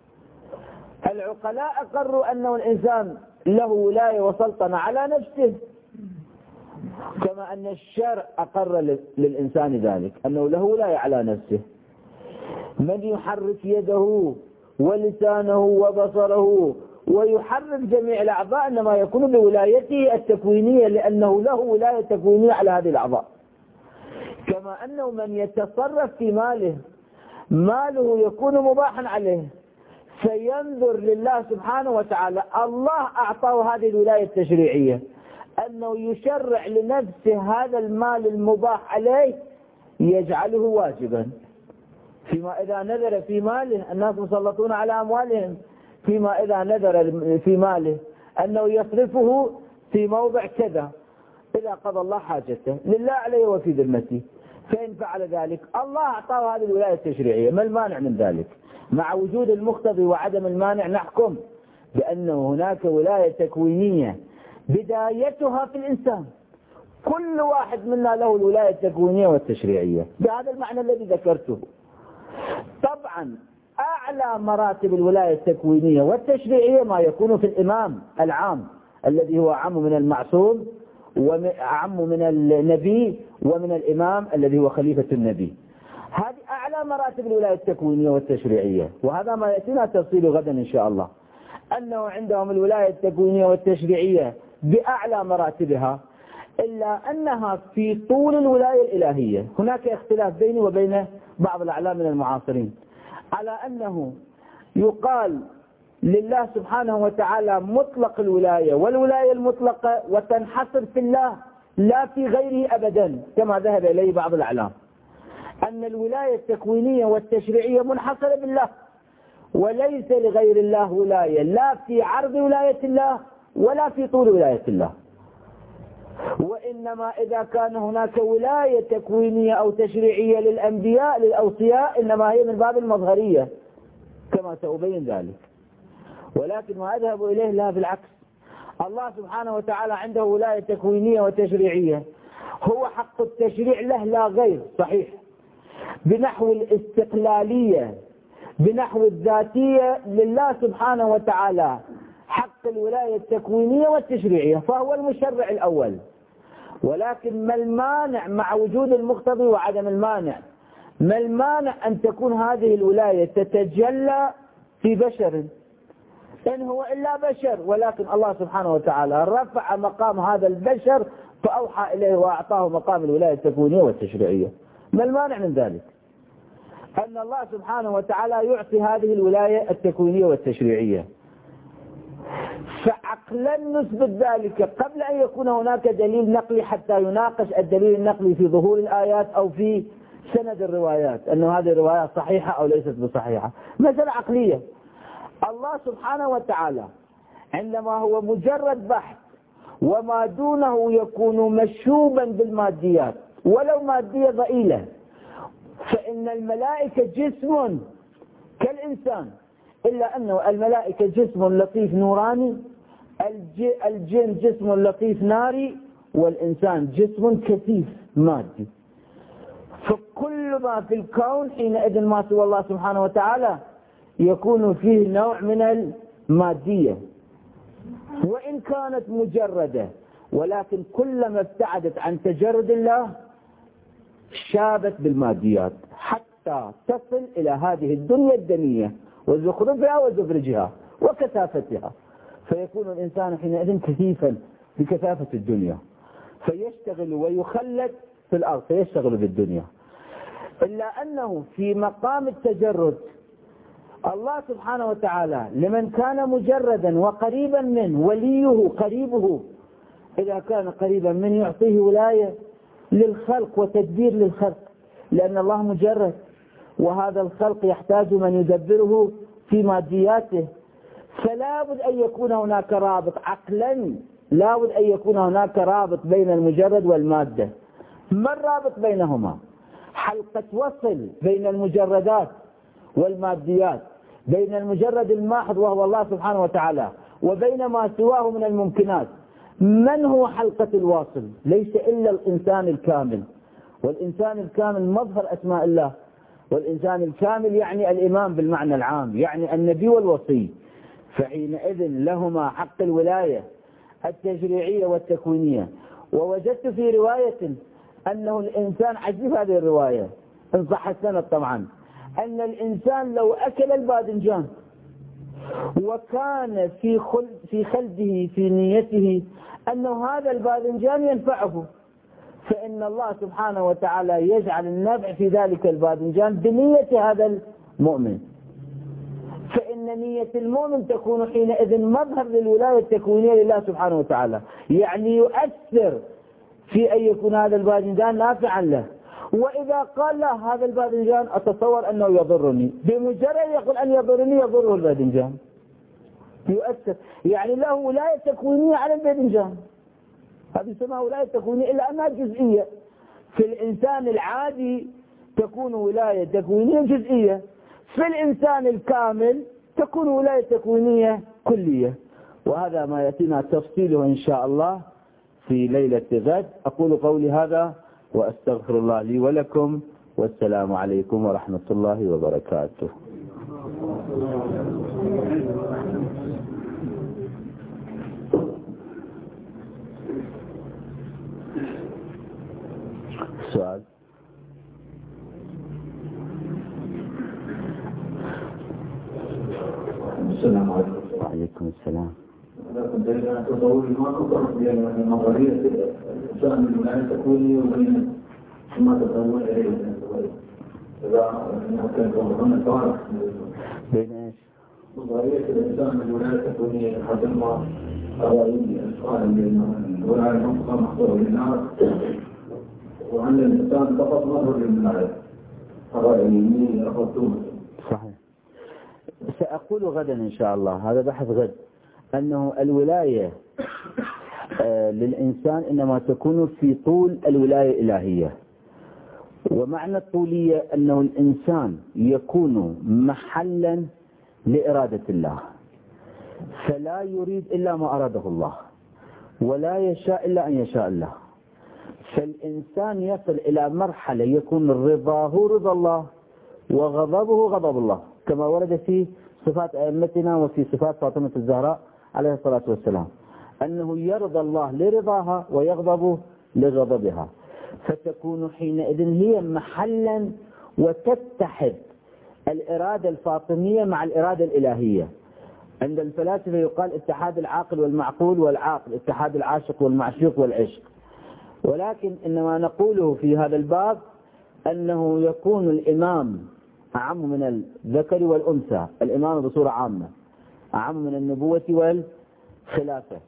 العقلاء أقروا أنه الإنسان له ولاية وسلطنة على نفسه، كما أن الشرع أقر للإنسان ذلك أنه له ولاية على نفسه. من يحرك يده ولسانه وبصره ويحرك جميع الأعضاء إنما يكون بولايته التكوينية، لأنه له ولاية تكوينية على هذه الأعضاء. كما أنه من يتصرف في ماله، ماله يكون مباحا عليه، فينظر لله سبحانه وتعالى، الله أعطاه هذه الولاية التشريعية أنه يشرع لنفسه هذا المال المباح عليه يجعله واجبا. فيما إذا نذر في ماله، الناس مسلطون على أموالهم، فيما إذا نذر في ماله أنه يصرفه في موضع كذا، إذا قضى الله حاجته لله عليه وفي ذمته، فإن فعل ذلك الله أعطاه هذه الولاية التشريعية. ما المانع من ذلك؟ مع وجود المقتضي وعدم المانع نحكم بأن هناك ولاية تكوينية بدايتها في الإنسان، كل واحد منا له الولاية التكوينية والتشريعية بهذا المعنى الذي ذكرته. طبعا أعلى مراتب الولاية التكوينية والتشريعية ما يكون في الإمام العام الذي هو أعم من المعصوم وأعم من النبي ومن الإمام الذي هو خليفة النبي. هذه أعلى مراتب الولاية التكوينية والتشريعية، وهذا ما يأتينا تفصيل غدا إن شاء الله، أنه عندهم الولاية التكوينية والتشريعية بأعلى مراتبها، إلا أنها في طول الولاية الإلهية هناك اختلاف بيني وبين بعض الأعلام من المعاصرين على أنه يقال لله سبحانه وتعالى مطلق الولاية والولاية المطلقة وتنحصر في الله لا في غيره أبدا، كما ذهب إليه بعض الأعلام، أن الولاية التكوينية والتشريعية منحصرة بالله وليس لغير الله ولاية، لا في عرض ولاية الله ولا في طول ولاية الله. وإنما إذا كان هناك ولاية تكوينية أو تشريعية للأنبياء للأوصياء إنما هي من باب المظهرية كما سأبين ذلك، ولكن ما أذهب إليه لا، بالعكس، الله سبحانه وتعالى عنده ولاية تكوينية وتشريعية، هو حق التشريع له لا غير، صحيح، بنحو الاستقلالية بنحو الذاتية لله سبحانه وتعالى حق الولاية التكوينية والتشريعية، فهو المشرع الأول. ولكن ما المانع مع وجود المقتضي وعدم المانع؟ ما المانع أن تكون هذه الولاية تتجلى في بشر إن هو إلا بشر، ولكن الله سبحانه وتعالى رفع مقام هذا البشر فأوحى إليه وأعطاه مقام الولاية التكوينية والتشريعية. ما المانع من ذلك؟ أن الله سبحانه وتعالى يعطي هذه الولاية التكوينية والتشريعية، فعقلا نثبت ذلك قبل أن يكون هناك دليل نقلي حتى يناقش الدليل النقلي في ظهور الآيات أو في سند الروايات أن هذه الروايات صحيحة أو ليست بصحيحة. مسألة عقلية. الله سبحانه وتعالى عندما هو مجرد بحث وما دونه يكون مشوبا بالماديات ولو مادية ضئيلة، فإن الملائكة جسم كالإنسان، إلا أنه الملائكة جسم لطيف نوراني، الجن جسم لطيف ناري، والإنسان جسم كثيف مادي. فكل ما في الكون حينئذ ما سوى الله سبحانه وتعالى يكون فيه نوع من المادية وإن كانت مجردة، ولكن كلما ابتعدت عن تجرد الله شابت بالماديات حتى تصل إلى هذه الدنيا الدنية وزخرفها وزبرجها وكثافتها، فيكون الإنسان حينئذ كثيفا بكثافة الدنيا، فيشتغل ويخلد في الأرض، فيشتغل بالدنيا. إلا أنه في مقام التجرد الله سبحانه وتعالى لمن كان مجردا وقريبا منه، وليه قريبه إذا كان قريبا منه يعطيه ولاية للخلق وتدبير للخلق، لأن الله مجرد، وهذا الخلق يحتاج من يدبره في مادياته، فلا بد أن يكون هناك رابط عقلا، لا بد أن يكون هناك رابط بين المجرد والمادة. ما الرابط بينهما؟ حلقة وصل بين المجردات والماديات، بين المجرد الماحض وهو الله سبحانه وتعالى وبين ما سواه من الممكنات. من هو حلقة الواصل؟ ليس إلا الإنسان الكامل، والإنسان الكامل مظهر أسماء الله، والإنسان الكامل يعني الإمام بالمعنى العام، يعني النبي والوصي، فحينئذ لهما حق الولاية التشريعية والتكوينية. ووجدت في رواية أنه الإنسان، عجيب هذه الرواية إن صح السند طبعا، أن الإنسان لو أكل الباذنجان وكان في خلد في خلده في نيته أنه هذا الباذنجان ينفعه، فإن الله سبحانه وتعالى يجعل النفع في ذلك الباذنجان بنية هذا المؤمن، فإن نية المؤمن تكون حينئذ مظهر للولاية التكوينية لله سبحانه وتعالى، يعني يؤثر في أن يكون هذا الباذنجان نافعا له. وإذا قال له هذا الباذنجان أتصور أنه يضرني، بمجرد يقول أن يضرني يضره الباذنجان، يؤثر، يعني له ولاية تكوينية على الباذنجان. هذه اسمها ولاية تكوينية، إلا أنها جزئية. في الإنسان العادي تكون ولاية تكوينية جزئية، في الإنسان الكامل تكون ولاية تكوينية كلية. وهذا ما يأتينا تفصيله إن شاء الله في ليلة غد. أقول قولي هذا وأستغفر الله لي ولكم، والسلام عليكم ورحمة الله وبركاته. سؤال؟ السلام عليكم. وعليكم السلام. لكن بين تصور ما تطرق بين نظرية الإنسان الولاية التكوينية وبين ما تطور إليه إذا كان هناك فارق بين إيش؟ نظرية الإنسان الولاية التكوينية حتى ما أرأيني السؤال بين الولاية المنطقة محضورة للناس، وأن الإنسان فقط مظهر للولاية. أرأيني أخذتوه. صحيح. سأقول غدا إن شاء الله، هذا بحث غد، أنه الولاية للإنسان إنما تكون في طول الولاية الإلهية. ومعنى الطولية أنه الإنسان يكون محلا لإرادة الله، فلا يريد إلا ما أراده الله، ولا يشاء إلا أن يشاء الله. فالإنسان يصل إلى مرحلة يكون رضاه رضا الله وغضبه غضب الله، كما ورد في صفات أئمتنا وفي صفات فاطمة الزهراء عليه الصلاة والسلام، أنه يرضى الله لرضاها ويغضب لغضبها، فتكون حينئذ هي محلا وتتحد الإرادة الفاطمية مع الإرادة الإلهية. عند الفلاسفة يقال اتحاد العاقل والمعقول، والعاقل اتحاد العاشق والمعشوق والعشق. ولكن إنما نقوله في هذا الباب أنه يكون الإمام أعم من الذكر والأنثى، الإمام بصورة عامة أعم من النبوة والخلافة.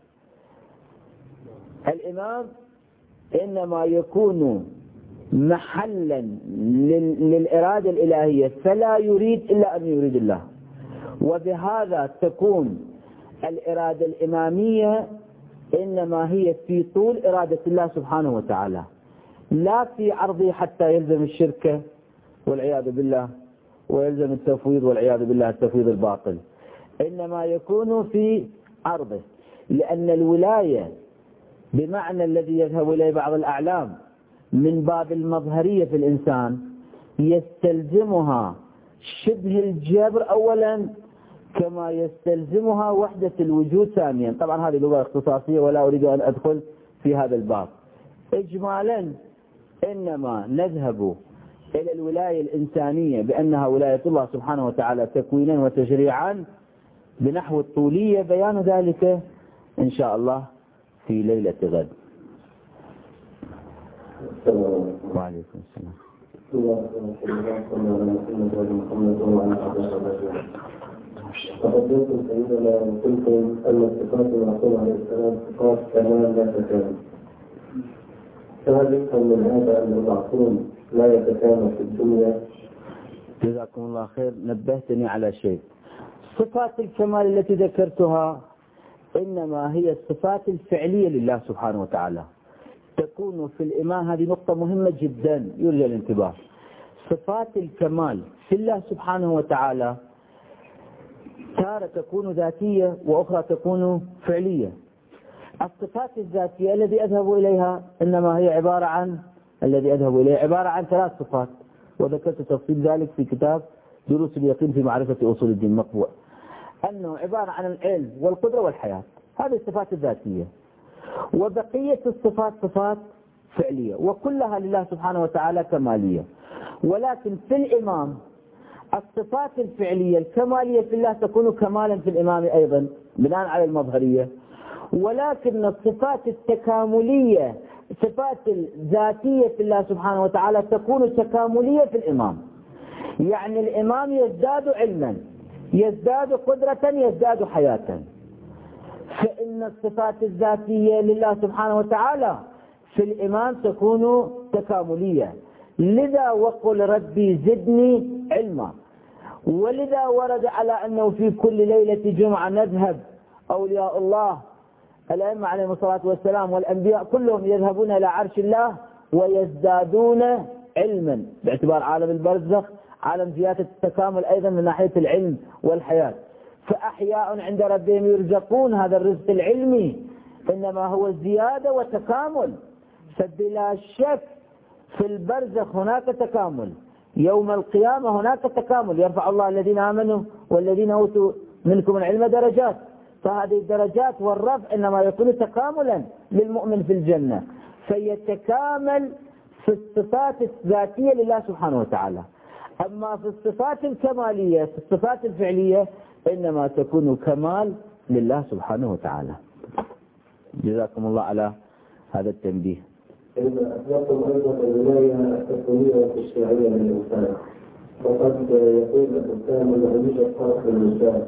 الإمام إنما يكون محلا للإرادة الإلهية، فلا يريد إلا أن يريد الله، وبهذا تكون الإرادة الإمامية إنما هي في طول إرادة الله سبحانه وتعالى، لا في عرضه حتى يلزم الشركة والعياذ بالله، ويلزم التفويض والعياذ بالله التفويض الباطل، إنما يكون في عرضه. لأن الولاية بمعنى الذي يذهب إليه بعض الأعلام من باب المظهرية في الإنسان يستلزمها شبه الجبر أولا، كما يستلزمها وحدة الوجود ثانيا. طبعا هذه لغة اختصاصية ولا أريد أن أدخل في هذا الباب. إجمالا إنما نذهب إلى الولاية الإنسانية بأنها ولاية الله سبحانه وتعالى تكوينا وتشريعا بنحو الطولية، بيان ذلك إن شاء الله في ليلة غد. وعليكم السلام. تحدثتم سيدنا وقلتم أن الصفات الرسول عليه السلام صفات كمال لا تكامل، فهل يفهم من هذا أن المعصوم لا يتكامل في الدنيا؟ جزاكم الله خير، نبهتني على شيء. صفات الكمال التي ذكرتها إنما هي الصفات الفعلية لله سبحانه وتعالى، تكون في الإيمان. هذه نقطة مهمة جدا يرجى الانتباه. صفات الكمال في الله سبحانه وتعالى تارة تكون ذاتية وأخرى تكون فعلية. الصفات الذاتية الذي أذهب إليها إنما هي عبارة عن الذي أذهب إليه عبارة عن ثلاث صفات، وذكرت تفصيل ذلك في كتاب دروس اليقين في معرفة أصول الدين مطبوع، أنه عبارة عن العلم والقدرة والحياة. هذه الصفات الذاتية، وبقية الصفات صفات فعلية وكلها لله سبحانه وتعالى كمالية. ولكن في الإمام الصفات الفعلية الكمالية في الله تكون كمالا في الإمام أيضا بناء على المظهرية، ولكن الصفات التكاملية صفات الذاتية في الله سبحانه وتعالى تكون تكاملية في الإمام. يعني الإمام يزداد علما، يزداد قدرة، يزداد حياة. فإن الصفات الذاتية لله سبحانه وتعالى في الإمام تكون تكاملية. لذا وقل ربي زدني علما. ولذا ورد على أنه في كل ليلة جمعة نذهب أولياء الله الأئمة عليهم الصلاة والسلام والأنبياء كلهم يذهبون إلى عرش الله ويزدادون علما، باعتبار عالم البرزخ عالم زيادة التكامل أيضا من ناحية العلم والحياة. فأحياء عند ربهم يرزقون. هذا الرزق العلمي إنما هو زيادة وتكامل. فبلا شك في البرزخ هناك تكامل، يوم القيامة هناك تكامل، يرفع الله الذين آمنوا والذين أوتوا منكم العلم درجات. فهذه الدرجات والرفع إنما يكون تكاملا للمؤمن في الجنة. فيتكامل في الصفات الذاتية لله سبحانه وتعالى. أما في الصفات الكمالية في الصفات الفعلية إنما تكون كمال لله سبحانه وتعالى. جزاكم الله على هذا التنبيه. إذا أطلقتم أيضا الولاية التكوينية والتشريعية للإنسان، وقد يقول الإنسان أنه يوجد فرق بين الإنسان.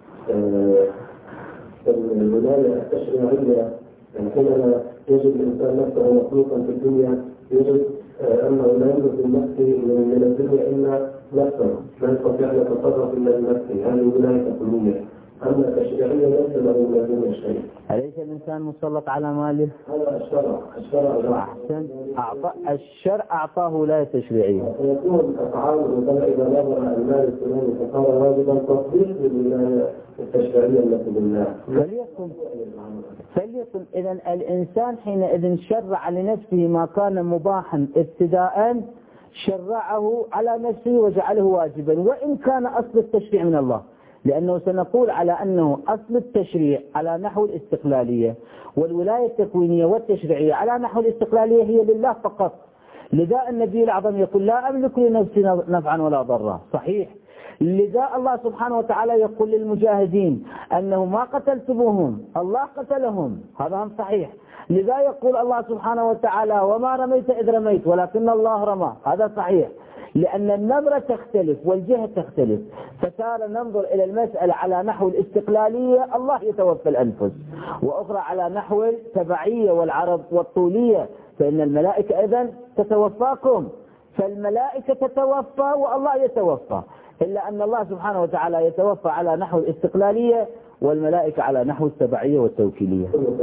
الولاية التشريعية حينما يجد الإنسان نفسه مخلوقا في الدنيا يجد أنه لا يملك من نفسه من الدنيا إلا نفسه، لا يستطيع أن يتصرف إلا بنفسه. هذه ولاية تكوينية. أما التشريعية ليس له من الدنيا شيء. أليس الإنسان مسلط على ماله؟ هذا الشرع. الشرع أحسن. أعطى الشرع أعطاه ولاية تشريعية. فيكون أفعال مثلا إذا نظر المال الفلاني فصار واجبا تطبيق للولاية التشريعية التي بالله. فليكن فليكن إذا الإنسان حينئذ شرع لنفسه ما كان مباحا ابتداء شرعه على نفسه وجعله واجبا، وإن كان أصل التشريع من الله. لأنه سنقول على أنه أصل التشريع على نحو الاستقلالية، والولاية التكوينية والتشريعية على نحو الاستقلالية هي لله فقط. لذا النبي الأعظم يقول لا أملك لنفسي نفعا ولا ضرا، صحيح. لذا الله سبحانه وتعالى يقول للمجاهدين أنه ما قتلتموهم الله قتلهم، هذا هم صحيح. لذا يقول الله سبحانه وتعالى وما رميت إذ رميت ولكن الله رمى، هذا صحيح. لأن النظرة تختلف والجهة تختلف. فتارة ننظر إلى المسألة على نحو الاستقلالية الله يتوفى الأنفس، وأخرى على نحو التبعية والعرض والطولية، فإن الملائكة إذن تتوفاكم. فالملائكة تتوفى والله يتوفى، إلا أن الله سبحانه وتعالى يتوفى على نحو الاستقلالية والملائكة على نحو التبعية والتوكيلية.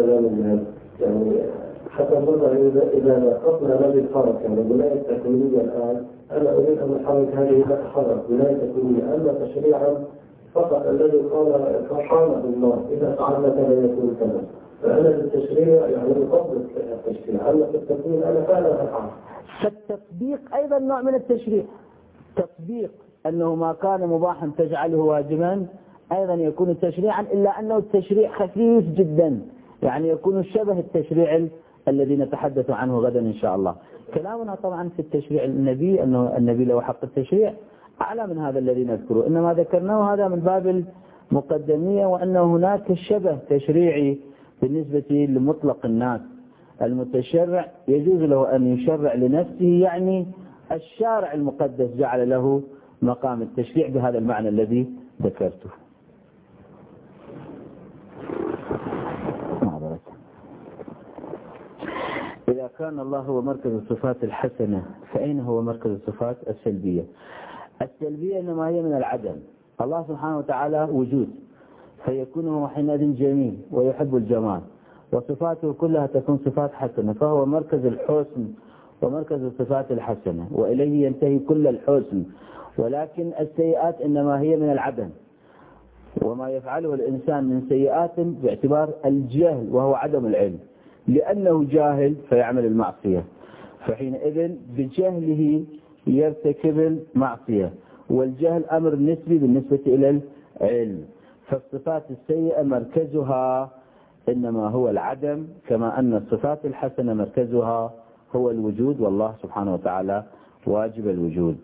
يعني حتى النظر إذا نقصنا هذه الفرق، يعني الولاية التكوينية الآن أنا أريد أن أحرك هذه الفرق ولاية تكوينية. أما تشريعا فقط الذي قال فرحان بالله إذا فعلنا كذا يكون كذا، فأنا بالتشريع يعني أطبق التشريع. أما في التكوين أنا فعلا أفعل. فالتطبيق أيضا نوع من التشريع. تطبيق أنه ما كان مباحا تجعله واجبا أيضا يكون تشريعا، إلا أنه التشريع خفيف جدا، يعني يكون شبه التشريع الذي نتحدث عنه غدا إن شاء الله. كلامنا طبعا في التشريع النبي أنه النبي له حق التشريع أعلى من هذا الذي نذكره، إنما ذكرناه هذا من باب المقدمية، وأن هناك شبه تشريعي بالنسبة لمطلق الناس. المتشرع يجوز له أن يشرع لنفسه، يعني الشارع المقدس جعل له مقام التشريع بهذا المعنى الذي ذكرته. إذا كان الله هو مركز الصفات الحسنة، فأين هو مركز الصفات السلبية؟ السلبية إنما هي من العدم. الله سبحانه وتعالى وجود، فيكون هو حينئذ جميل ويحب الجمال، وصفاته كلها تكون صفات حسنة، فهو مركز الحسن ومركز الصفات الحسنة، وإليه ينتهي كل الحسن. ولكن السيئات إنما هي من العدم، وما يفعله الإنسان من سيئات باعتبار الجهل وهو عدم العلم، لأنه جاهل فيعمل المعصية، فحينئذ بجهله يرتكب المعصية، والجهل أمر نسبي بالنسبة إلى العلم. فالصفات السيئة مركزها إنما هو العدم، كما أن الصفات الحسنة مركزها هو الوجود، والله سبحانه وتعالى واجب الوجود.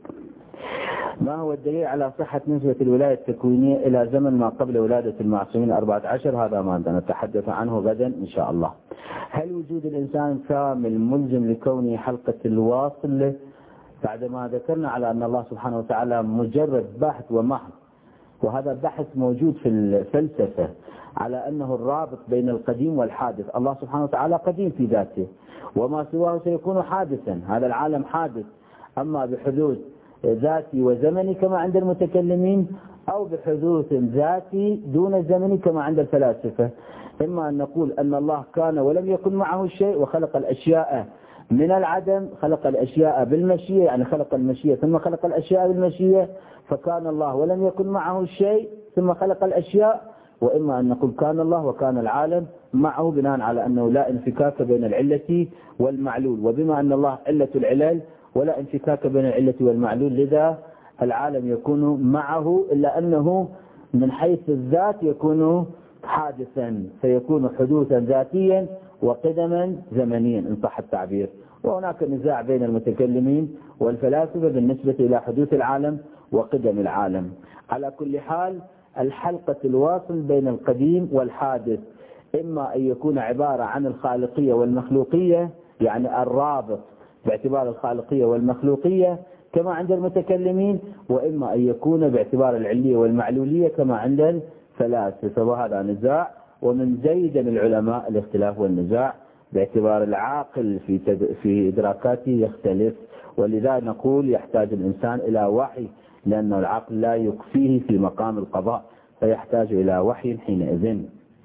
ما هو الدليل على صحة نسبة الولاية التكوينية إلى زمن ما قبل ولادة المعصومين أربعة عشر؟ هذا ما نتحدث عنه غدا إن شاء الله. هل وجود الإنسان كامل ملزم لكونه حلقة الواصل؟ بعدما ذكرنا على أن الله سبحانه وتعالى مجرد بحث ومحض، وهذا بحث موجود في الفلسفة على أنه الرابط بين القديم والحادث. الله سبحانه وتعالى قديم في ذاته، وما سواه سيكون حادثا. هذا العالم حادث، أما بحدوث ذاتي وزمني كما عند المتكلمين، أو بحدوث ذاتي دون زمني كما عند الفلاسفة. إما أن نقول أن الله كان ولم يكن معه شيء وخلق الأشياء من العدم، خلق الأشياء بالمشيئة، يعني خلق المشيئة ثم خلق الأشياء بالمشيئة، فكان الله ولم يكن معه شيء ثم خلق الأشياء. وإما أن نقول كان الله وكان العالم معه، بناء على أنه لا انفكاك بين العلة والمعلول، وبما أن الله علة العلل ولا انفكاك بين العلة والمعلول، لذا العالم يكون معه، إلا أنه من حيث الذات يكون حادثا، فيكون حدوثا ذاتيا وقدما زمنيا إن صح التعبير. وهناك نزاع بين المتكلمين والفلاسفة بالنسبة إلى حدوث العالم وقدم العالم. على كل حال الحلقة الواصل بين القديم والحادث إما أن يكون عبارة عن الخالقية والمخلوقية، يعني الرابط باعتبار الخالقية والمخلوقية كما عند المتكلمين، وإما أن يكون باعتبار العلية والمعلولية كما عند الفلاسفة. وهذا نزاع، ومن زيد العلماء الاختلاف والنزاع باعتبار العاقل في في إدراكاته يختلف، ولذا نقول يحتاج الإنسان إلى وحي، لأن العقل لا يكفيه في مقام القضاء، فيحتاج إلى وحي حينئذ.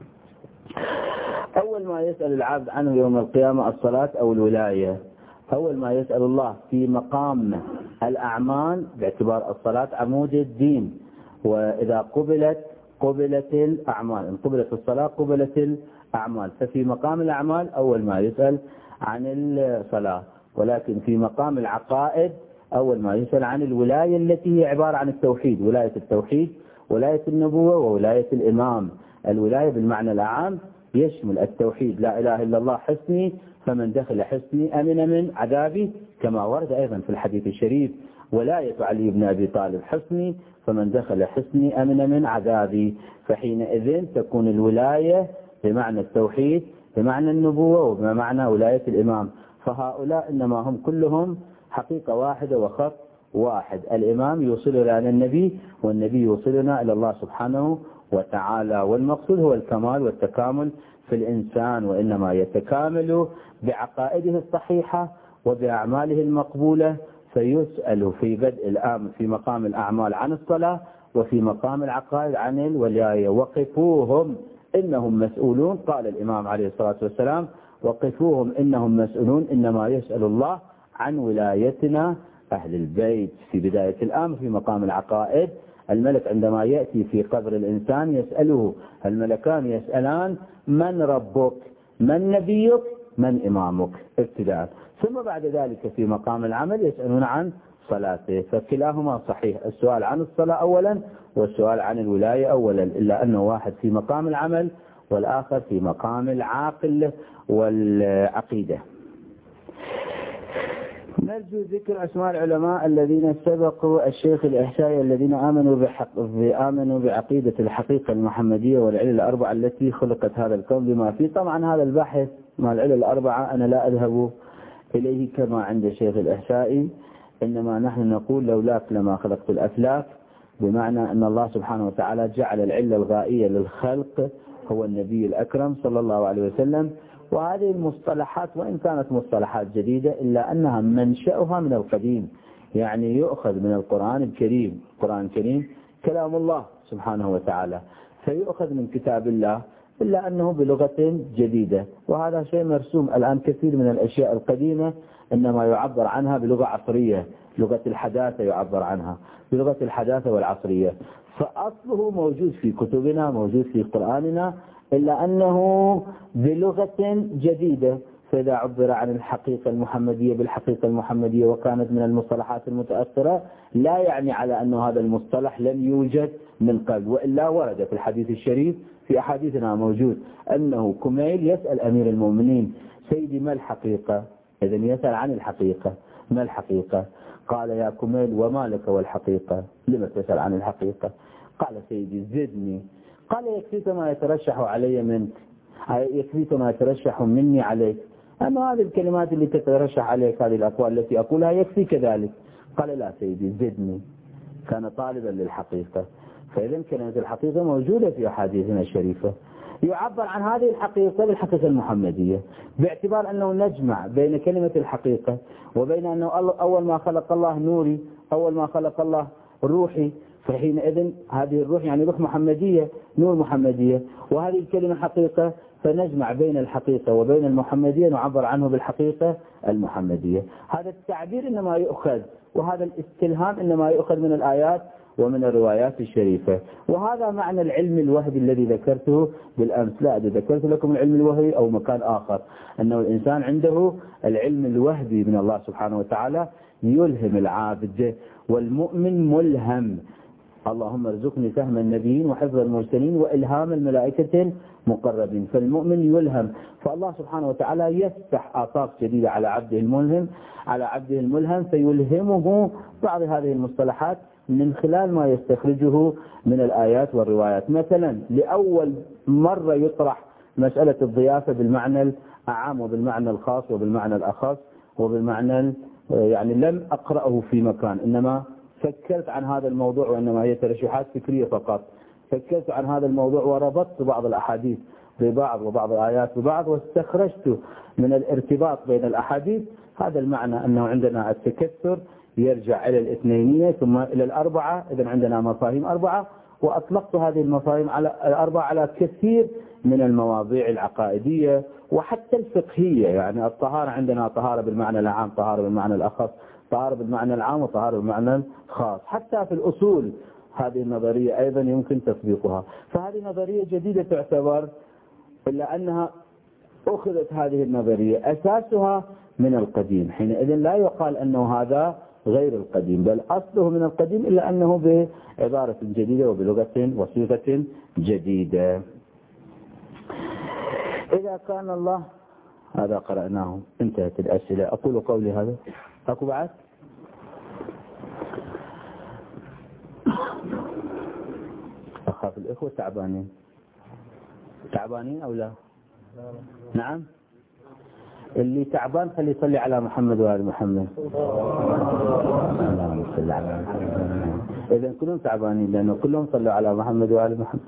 أول ما يسأل العبد عنه يوم القيامة الصلاة أو الولاية. أول ما يسأل الله في مقام الأعمال باعتبار الصلاة عمود الدين، وإذا قبلت قبلت الأعمال، إن قبلت الصلاة قبلت الأعمال. ففي مقام الأعمال أول ما يسأل عن الصلاة، ولكن في مقام العقائد أول ما يسأل عن الولاية التي هي عبارة عن التوحيد، ولاية التوحيد، ولاية النبوة، وولاية الإمام. الولاية بالمعنى العام يشمل التوحيد، لا إله إلا الله حسني، فمن دخل حسني أمن من عذابي، كما ورد أيضا في الحديث الشريف ولاية علي بن أبي طالب حسني، فمن دخل حسني أمن من عذابي. فحينئذ تكون الولاية بمعنى التوحيد، بمعنى النبوة، وبمعنى ولاية الإمام. فهؤلاء إنما هم كلهم حقيقة واحدة وخط واحد. الإمام يوصلنا إلى النبي، والنبي يوصلنا إلى الله سبحانه وتعالى. والمقصود هو الكمال والتكامل في الإنسان، وإنما يتكامل بعقائده الصحيحة وبأعماله المقبولة. فيسأل في بدء الأمر في مقام الأعمال عن الصلاة، وفي مقام العقائد عن الولاية. وقفوهم إنهم مسؤولون، قال الإمام عليه الصلاة والسلام وقفوهم إنهم مسؤولون. إنما يسأل الله عن ولايتنا أهل البيت في بداية الأمر. في مقام العقائد الملك عندما يأتي في قبر الإنسان يسأله الملكان، يسألان من ربك، من نبيك، من إمامك ابتداء، ثم بعد ذلك في مقام العمل يسألون عن صلاته. فكلاهما صحيح، السؤال عن الصلاة أولا والسؤال عن الولاية أولا، إلا أنه واحد في مقام العمل والآخر في مقام العاقل والعقيدة. نرجو ذكر أسماء العلماء الذين سبقوا الشيخ الإحسائي الذين آمنوا بحق آمنوا بعقيدة الحقيقة المحمدية والعلل الأربعة التي خلقت هذا الكون بما فيه. طبعا هذا البحث مع العلل الأربعة أنا لا أذهب إليه كما عند الشيخ الإحسائي، إنما نحن نقول لولاك لما خلقت الأفلاك، بمعنى أن الله سبحانه وتعالى جعل العلة الغائية للخلق هو النبي الأكرم صلى الله عليه وسلم. وهذه المصطلحات وإن كانت مصطلحات جديدة إلا أنها منشأها من القديم، يعني يؤخذ من القرآن الكريم. القرآن الكريم كلام الله سبحانه وتعالى، فيؤخذ من كتاب الله إلا أنه بلغة جديدة، وهذا شيء مرسوم الآن. كثير من الأشياء القديمة إنما يعبر عنها بلغة عصرية، لغة الحداثة يعبر عنها بلغة الحداثة والعصرية، فأصله موجود في كتبنا موجود في قرآننا إلا أنه بلغة جديدة. فإذا عبر عن الحقيقة المحمدية بالحقيقة المحمدية وكانت من المصطلحات المتأثرة لا يعني على أن هذا المصطلح لم يوجد من قبل، وإلا ورد في الحديث الشريف في أحاديثنا موجود أنه كميل يسأل أمير المؤمنين سيدي ما الحقيقة؟ إذن يسأل عن الحقيقة، ما الحقيقة؟ قال يا كميل وما لك والحقيقة؟ لما تسأل عن الحقيقة؟ قال سيدي زدني. قال يكفيك ما يترشح علي منك، يكفيك ما يترشح مني عليك، أما هذه الكلمات اللي تترشح عليك هذه الأقوال التي أقولها يكفيك ذلك. قال لا سيدي زدني. كان طالبا للحقيقة. فإذا كلمة الحقيقة موجودة في أحاديثنا الشريفة، يعبر عن هذه الحقيقة بالحقيقة المحمدية، باعتبار أنه نجمع بين كلمة الحقيقة وبين أنه أول ما خلق الله نوري، أول ما خلق الله روحي، فحينئذ هذه الروح يعني روح محمدية، نور محمدية، وهذه الكلمة حقيقة، فنجمع بين الحقيقة وبين المحمدية نعبر عنه بالحقيقة المحمدية. هذا التعبير إنما يؤخذ، وهذا الاستلهام إنما يؤخذ من الآيات ومن الروايات الشريفة. وهذا معنى العلم الوهبي الذي ذكرته بالأمس. لا ذكرت لكم العلم الوهبي أو مكان آخر، أنه الإنسان عنده العلم الوهبي من الله سبحانه وتعالى يلهم العابد، والمؤمن ملهم. اللهم ارزقني فهم النبيين وحفظ المرسلين وإلهام الملائكة المقربين. فالمؤمن يلهم، فالله سبحانه وتعالى يفتح آفاق جديدة على عبده الملهم على عبده الملهم فيلهمه بعض هذه المصطلحات من خلال ما يستخرجه من الآيات والروايات. مثلا لأول مرة يطرح مسألة الضيافة بالمعنى الأعم وبالمعنى الخاص وبالمعنى الأخص وبالمعنى، يعني لم أقرأه في مكان، إنما فكرت عن هذا الموضوع، وإنما هي ترشحات فكرية فقط. فكرت عن هذا الموضوع وربطت بعض الأحاديث ببعض وبعض الآيات ببعض، واستخرجت من الارتباط بين الأحاديث هذا المعنى، أنه عندنا التكثر يرجع إلى الاثنينية ثم إلى الأربعة، إذن عندنا مفاهيم أربعة، وأطلقت هذه المفاهيم على الأربعة على كثير من المواضيع العقائدية وحتى الفقهية. يعني الطهارة عندنا طهارة بالمعنى العام، طهارة بالمعنى الأخص، طهارة بالمعنى العام، وطهارة بالمعنى الخاص. حتى في الأصول هذه النظرية أيضا يمكن تطبيقها. فهذه نظرية جديدة تعتبر، إلا أنها أخذت هذه النظرية أساسها من القديم، حينئذ لا يقال أنه هذا غير القديم، بل أصله من القديم، إلا أنه بعبارة جديدة وبلغة وصيغة جديدة. إذا كان الله، هذا قرأناه انتهت الأسئلة. أقول قولي هذا. أكو بعد؟ أخاف الإخوة تعبانين. تعبانين أو لا؟ نعم. اللي تعبان خلي يصلي على محمد وآل محمد. اللهم صل على محمد. إذن كلهم تعبانين لأنه كلهم صلوا على محمد وآل محمد.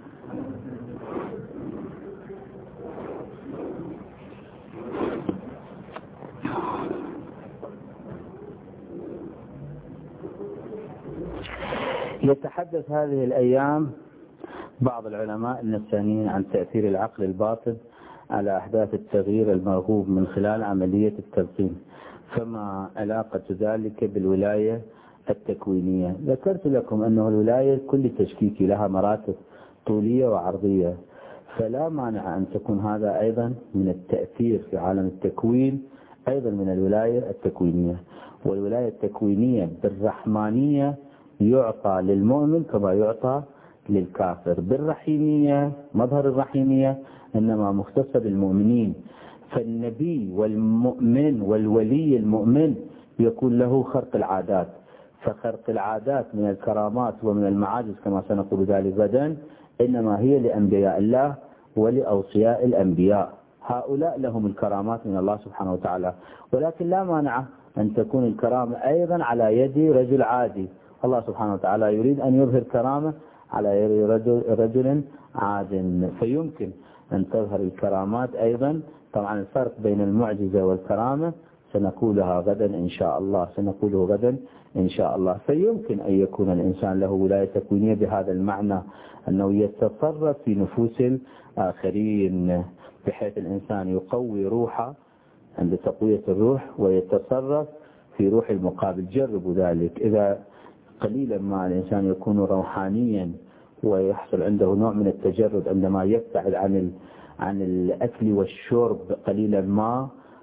يتحدث هذه الأيام بعض العلماء النفسانيين عن تأثير العقل الباطن على أحداث التغيير المرغوب من خلال عملية التلقين، فما علاقة ذلك بالولاية التكوينية؟ ذكرت لكم أنه الولاية كل تشكيك لها مراتب طولية وعرضية، فلا مانع أن تكون هذا أيضا من التأثير في عالم التكوين، أيضا من الولاية التكوينية. والولاية التكوينية بالرحمانية يعطى للمؤمن كما يعطى للكافر، بالرحيمية مظهر الرحيمية إنما مختصة بالمؤمنين. فالنبي والمؤمن والولي المؤمن يكون له خرق العادات، فخرق العادات من الكرامات ومن المعاجز كما سنقول ذلك غدا إنما هي لأنبياء الله ولأوصياء الأنبياء، هؤلاء لهم الكرامات من الله سبحانه وتعالى. ولكن لا مانع أن تكون الكرامة أيضا على يد رجل عادي، الله سبحانه وتعالى يريد أن يظهر كرامة على يد رجل, رجل عاد، فيمكن أن تظهر الكرامات أيضا. طبعا الفرق بين المعجزة والكرامة سنقولها غدا إن شاء الله سنقوله غدا إن شاء الله. فيمكن أن يكون الإنسان له ولاية تكوينية بهذا المعنى، أنه يتصرف في نفوس الآخرين، بحيث الإنسان يقوي روحه عند تقوية الروح ويتصرف في روح المقابل. جربوا ذلك، إذا قليلا ما الإنسان يكون روحانيا ويحصل عنده نوع من التجرد عندما يبتعد عن عن الأكل والشرب قليلا ما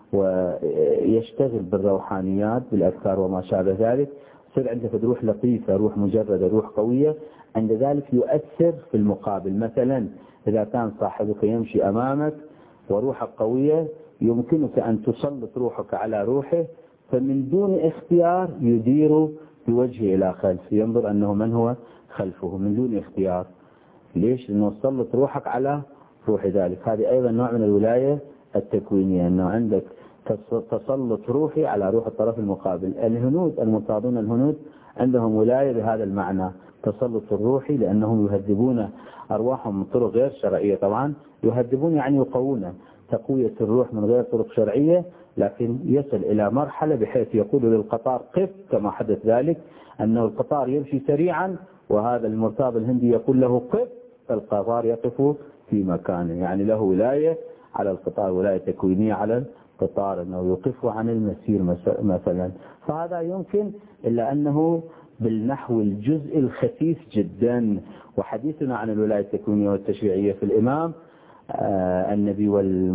ويشتغل بالروحانيات بالأذكار وما شابه ذلك، يصير عندك روح لطيفة، روح مجردة، روح قوية، عند ذلك يؤثر في المقابل. مثلا إذا كان صاحبك يمشي أمامك وروحك قوية يمكنك أن تسلط روحك على روحه، فمن دون اختيار يدير بوجهه إلى خلف، ينظر أنه من هو خلفه من دون اختيار. ليش؟ لأنه تسلط روحك على روح ذلك. هذه أيضا نوع من الولاية التكوينية، أنه عندك تسلط روحي على روح الطرف المقابل. الهنود المرتاضون الهنود عندهم ولاية بهذا المعنى، تسلط الروحي، لأنهم يهذبون أرواحهم من طرق غير شرعية. طبعا يهذبون يعني يقوون، تقوية الروح من غير طرق شرعية، لكن يصل إلى مرحلة بحيث يقول للقطار قف، كما حدث ذلك أنه القطار يمشي سريعا وهذا المرتاض الهندي يقول له قف، فالقطار يقف في مكانه، يعني له ولاية على القطار، ولاية تكوينية على القطار، أنه يوقفه عن المسير مثلا. فهذا يمكن، إلا أنه بالنحو الجزء الخفيف جدا. وحديثنا عن الولاية التكوينية والتشريعية في الإمام آه النبي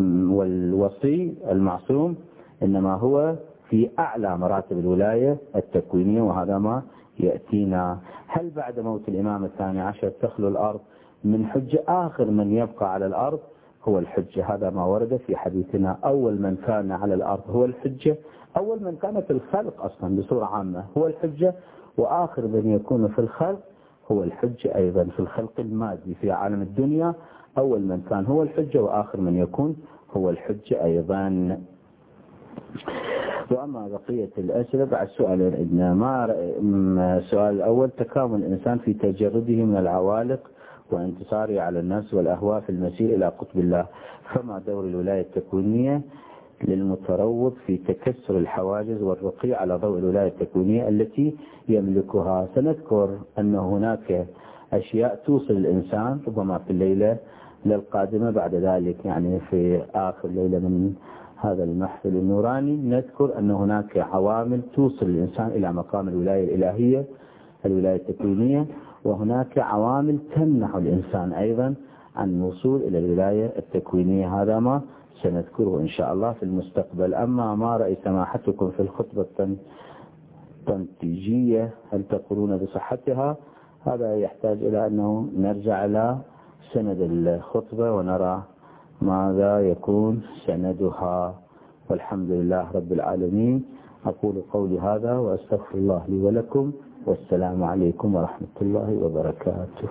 والوصي المعصوم إنما هو في أعلى مراتب الولاية التكوينية، وهذا ما يأتينا. هل بعد موت الإمام الثاني عشر تخلو الأرض من حجة؟ آخر من يبقى على الأرض هو الحجة، هذا ما ورد في حديثنا. أول من كان على الأرض هو الحجة، أول من كان في الخلق أصلا بصورة عامة هو الحجة، وآخر من يكون في الخلق هو الحجة أيضا في الخلق المادي في عالم الدنيا. أول من كان هو الحجة وآخر من يكون هو الحجة أيضا. وأما بقية الأسئلة بعد سؤالين عندنا. ما السؤال الأول: تكامل الإنسان في تجرده من العوالق وانتصاره على النفس والأهواء في المسير إلى قطب الله، فما دور الولاية التكوينية للمتروض في تكسر الحواجز والرقي على ضوء الولاية التكوينية التي يملكها؟ سنذكر أن هناك أشياء توصل الإنسان ربما في الليلة للقادمة بعد ذلك، يعني في آخر ليلة من هذا المحفل النوراني نذكر أن هناك عوامل توصل الإنسان إلى مقام الولاية الإلهية الولاية التكوينية، وهناك عوامل تمنع الإنسان أيضا عن الوصول إلى الولاية التكوينية. هذا ما سنذكره إن شاء الله في المستقبل. أما ما رأي سماحتكم في الخطبة التنتيجية، هل تقولون بصحتها؟ هذا يحتاج إلى أنه نرجع إلى سند الخطبة ونرى ماذا يكون سندها. والحمد لله رب العالمين. أقول قولي هذا وأستغفر الله لي ولكم، والسلام عليكم ورحمة الله وبركاته.